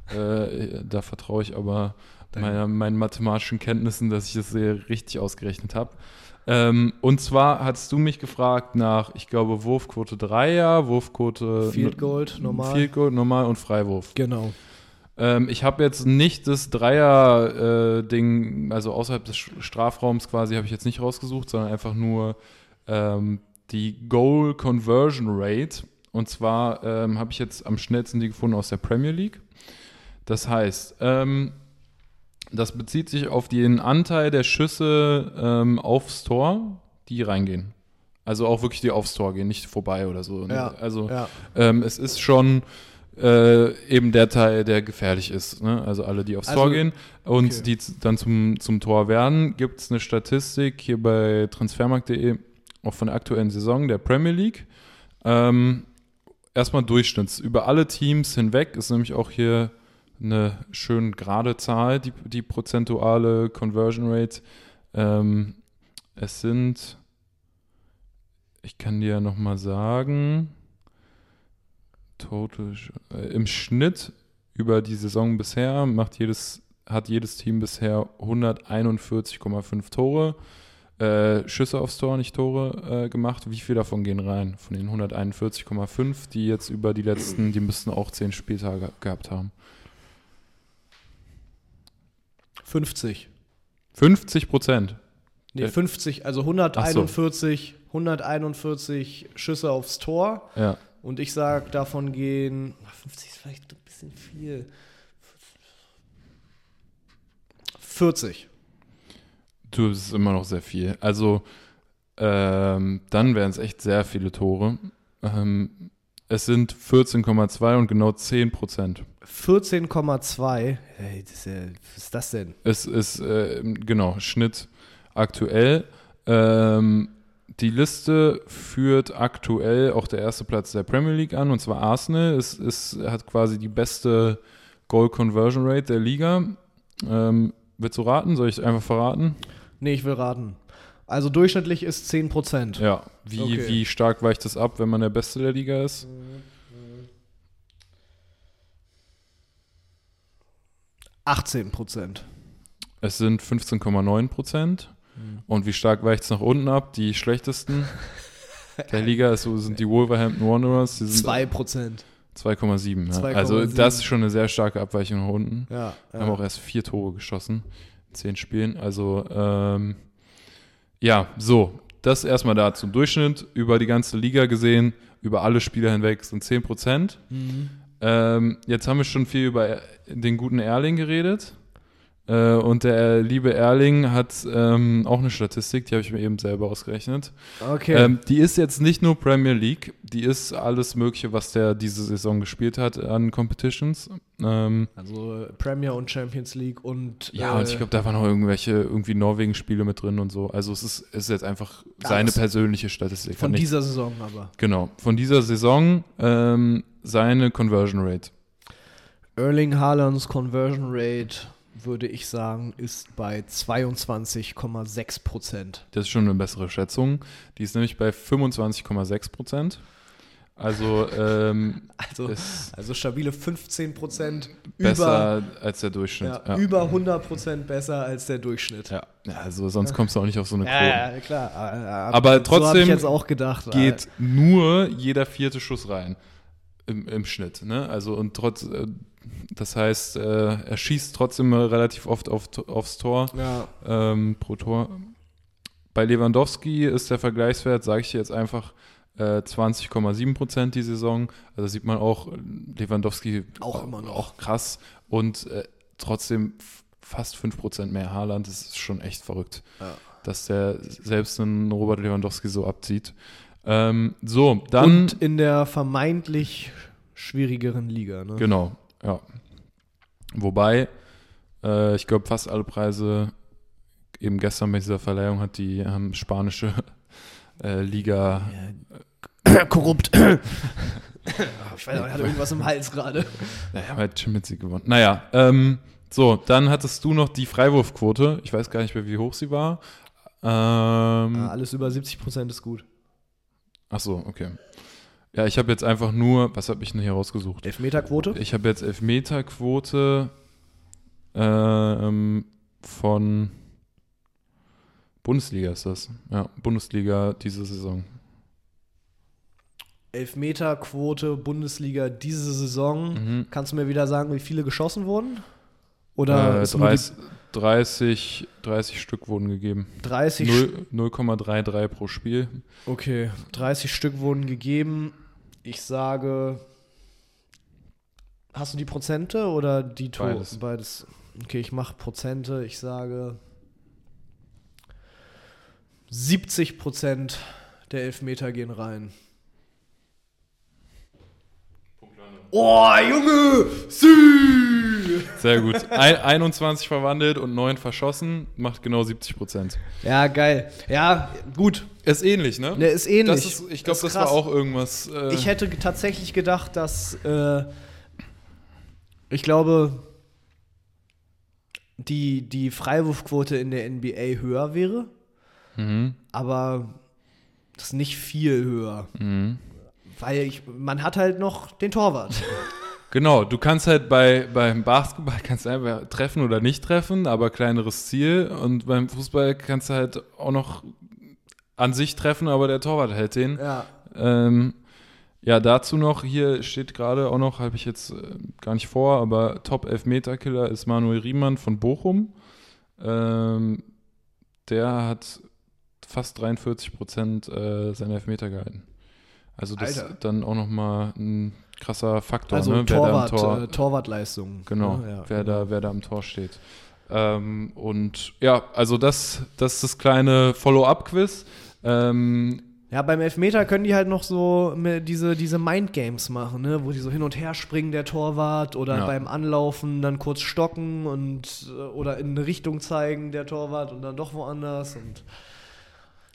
Äh, da vertraue ich aber meiner, meinen mathematischen Kenntnissen, dass ich das sehr richtig ausgerechnet habe. Ähm, und zwar hast du mich gefragt nach, ich glaube, Wurfquote Dreier, Wurfquote Field Goal, normal. Field Goal, normal und Freiwurf. Genau. Ähm, ich habe jetzt nicht das Dreier-Ding, äh, also außerhalb des Strafraums quasi, habe ich jetzt nicht rausgesucht, sondern einfach nur ähm, die Goal Conversion Rate. Und zwar ähm, habe ich jetzt am schnellsten die gefunden aus der Premier League. Das heißt, ähm, das bezieht sich auf den Anteil der Schüsse ähm, aufs Tor, die reingehen. Also auch wirklich die aufs Tor gehen, nicht vorbei oder so. Ne? Ja, Also ja. ähm, es ist schon äh, eben der Teil, der gefährlich ist. Ne? Also alle, die aufs Also, Tor gehen und okay. die z- dann zum, zum Tor werden, gibt es eine Statistik hier bei transfermarkt punkt de, auch von der aktuellen Saison der Premier League. Ähm, erstmal Durchschnitts. Über alle Teams hinweg ist nämlich auch hier eine schön gerade Zahl, die, die prozentuale Conversion Rate. Ähm, es sind, ich kann dir nochmal sagen, total, äh, im Schnitt über die Saison bisher macht jedes, hat jedes Team bisher hunderteinundvierzig Komma fünf Tore, äh, Schüsse aufs Tor, nicht Tore äh, gemacht. Wie viel davon gehen rein? Von den hunderteinundvierzig Komma fünf, die jetzt über die letzten, die müssten auch zehn Spieltage gehabt haben. fünfzig. fünfzig Prozent. Nee, Ja. fünfzig, also hunderteinundvierzig, hunderteinundvierzig Schüsse aufs Tor. Ja. Und ich sag, davon gehen, ach, fünfzig ist vielleicht ein bisschen viel. vierzig. Du, das ist immer noch sehr viel. Also, ähm, dann wären es echt sehr viele Tore. Ähm, es sind vierzehn Komma zwei und genau zehn Prozent. vierzehn Komma zwei. Hey, das ist ja, was ist das denn? Es ist, äh, genau, Schnitt aktuell. Ähm, die Liste führt aktuell auch der erste Platz der Premier League an, und zwar Arsenal. Es, es hat quasi die beste Goal-Conversion-Rate der Liga. Ähm, willst du raten? Soll ich einfach verraten? Nee, ich will raten. Also durchschnittlich ist zehn Prozent. Ja, wie, Okay. wie stark weicht das ab, wenn man der Beste der Liga ist? achtzehn Prozent. Es sind fünfzehn Komma neun Prozent. Und wie stark weicht es nach unten ab? Die schlechtesten der Liga ist, so sind die Wolverhampton Wanderers. Die sind zwei Prozent. zwei Komma sieben. Ja. zwei Komma Also sieben. das ist schon eine sehr starke Abweichung nach unten. Ja, Wir ja. haben auch erst vier Tore geschossen in zehn Spielen. Also ähm, ja, so. Das erstmal dazu. Durchschnitt über die ganze Liga gesehen, über alle Spieler hinweg sind zehn Prozent. Mhm. Ähm, jetzt haben wir schon viel über den guten Erling geredet. Äh, und der liebe Erling hat ähm, auch eine Statistik, die habe ich mir eben selber ausgerechnet. Okay. Ähm, die ist jetzt nicht nur Premier League, die ist alles Mögliche, was der diese Saison gespielt hat an Competitions. Ähm, also Premier und Champions League und ja, äh, und ich glaube, da waren noch irgendwelche irgendwie Norwegen-Spiele mit drin und so. Also es ist, es ist jetzt einfach Ja, seine das- persönliche Statistik. von Kann ich- dieser Saison aber. Genau, von dieser Saison ähm, seine Conversion Rate. Erling Haalands Conversion Rate, würde ich sagen, ist bei zweiundzwanzig Komma sechs Prozent. Das ist schon eine bessere Schätzung. Die ist nämlich bei fünfundzwanzig Komma sechs Prozent. Also ähm, Also, ist also stabile fünfzehn Prozent besser über, als der Durchschnitt. ja, Ja. über hundert Prozent besser als der Durchschnitt. Ja. ja, also sonst kommst du auch nicht auf so eine Quote. Ja, ja, klar. Aber, Aber so habe ich trotzdem jetzt auch gedacht. Geht nur jeder vierte Schuss rein im, im Schnitt. Ne? Also und trotz, äh, das heißt, äh, er schießt trotzdem relativ oft auf, aufs Tor Ja. ähm, pro Tor. Bei Lewandowski ist der Vergleichswert, sage ich jetzt einfach, äh, zwanzig Komma sieben Prozent die Saison. Also sieht man auch, Lewandowski Auch immer noch. auch krass und äh, trotzdem f- fast fünf Prozent mehr Haaland. Das ist schon echt verrückt, Ja. dass der selbst einen Robert Lewandowski so abzieht. Ähm, so, dann Und in der vermeintlich schwierigeren Liga. Ne? genau, ja. Wobei, äh, ich glaube, fast alle Preise eben gestern bei dieser Verleihung hat die ähm, spanische äh, Liga. Ja. Korrupt. ich weiß nicht, er hatte irgendwas im Hals gerade. Naja, haben halt Champions League gewonnen. Naja, ähm, so, dann hattest du noch die Freiwurfquote. Ich weiß gar nicht mehr, wie hoch sie war. Ähm, Ah, alles über siebzig Prozent ist gut. ach so, okay. Ja, ich habe jetzt einfach nur, was habe ich denn hier rausgesucht? Elfmeterquote? Ich habe jetzt Elfmeterquote ähm, von Bundesliga ist das. Ja, Bundesliga diese Saison. Elfmeterquote Bundesliga diese Saison. Mhm. Kannst du mir wieder sagen, wie viele geschossen wurden? Oder Äh, ist nur die dreißig, dreißig, dreißig Stück wurden gegeben. dreißig Null- null Komma dreiunddreißig pro Spiel. Okay, dreißig Stück wurden gegeben. Ich sage, hast du die Prozente oder die Tore? Beides. Beides. Okay, ich mache Prozente. Ich sage, siebzig Prozent der Elfmeter gehen rein. Oh, Junge! Sü! Sehr gut. Ein, einundzwanzig verwandelt und neun verschossen, macht genau siebzig Prozent. Ja, geil. Ja, gut. Ist ähnlich, ne? Ne, ist ähnlich. Das ist, ich glaube, Ist das krass. war auch irgendwas. Äh, Ich hätte tatsächlich gedacht, dass äh, ich glaube, die, die Freiwurfquote in der N B A höher wäre, mhm, aber das ist nicht viel höher. mhm. Weil ich, man hat halt noch den Torwart. Genau, du kannst halt bei, beim Basketball kannst du einfach treffen oder nicht treffen, aber kleineres Ziel. Und beim Fußball kannst du halt auch noch an sich treffen, aber der Torwart hält den. Ja. Ähm, ja, dazu noch, hier steht gerade auch noch, habe ich jetzt äh, gar nicht vor, aber Top-Elfmeter-Killer ist Manuel Riemann von Bochum. Ähm, der hat fast dreiundvierzig Prozent äh, seiner Elfmeter gehalten. Also das Alter. ist dann auch nochmal ein krasser Faktor, Also ne? wer da am Torwart, Tor, äh, Torwartleistung. genau, Ja, ja, wer, genau. da, wer da am Tor steht. Ähm, und ja, also das, das ist das kleine Follow-up-Quiz. Ähm, Ja, beim Elfmeter können die halt noch so mit diese, diese Mindgames machen, ne? Wo die so hin und her springen, der Torwart, oder Ja. beim Anlaufen dann kurz stocken und äh, oder in eine Richtung zeigen, der Torwart, und dann doch woanders. Und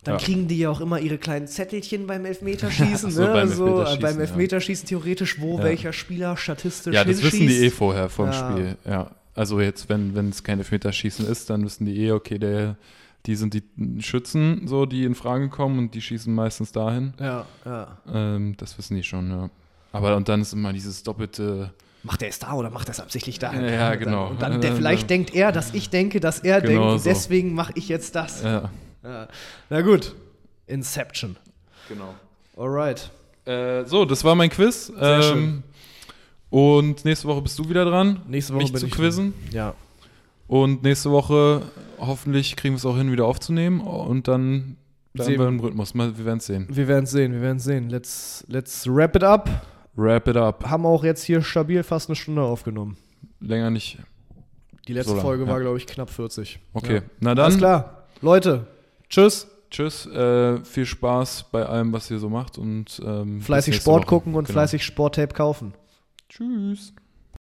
Dann Ja. kriegen die ja auch immer ihre kleinen Zettelchen beim Elfmeterschießen. Ach so, ne? beim so, Elfmeterschießen, beim ja. Elfmeterschießen theoretisch, wo Ja. welcher Spieler statistisch Ja, das hinschießt. wissen die eh vorher vom Ja. Spiel. Ja. Also jetzt, wenn wenn es kein Elfmeterschießen ist, dann wissen die eh, okay, der, die sind die Schützen, so, die in Frage kommen und die schießen meistens dahin. Ja, ja. Ähm, das wissen die schon, ja. Aber und dann ist immer dieses doppelte. Macht er es da oder macht er es absichtlich da? Ja, genau. Und dann, der, Äh, vielleicht äh, denkt er, dass ich denke, dass er Genau denkt, so. deswegen mache ich jetzt das. Ja, Ja. Na gut. Inception. genau. Alright. Äh, so, das war mein Quiz. Sehr ähm, schön. Und nächste Woche bist du wieder dran, Nächste Woche mich bin zu ich quizzen. Ja. Und nächste Woche hoffentlich kriegen wir es auch hin, wieder aufzunehmen. Und dann bleiben Sehen- wir im Rhythmus. Mal, wir werden es sehen. Wir werden es sehen, wir werden es sehen. Let's, let's wrap it up. Wrap it up. Haben auch jetzt hier stabil fast eine Stunde aufgenommen. Länger nicht. Die letzte So lang, Folge ja. war, glaube ich, knapp vierzig. Okay, Ja. na Alles dann. klar. Leute, tschüss. Tschüss. Äh, viel Spaß bei allem, was ihr so macht. Und ähm, bis Fleißig nächste Sport Woche. gucken und Genau. fleißig Sporttape kaufen. Tschüss.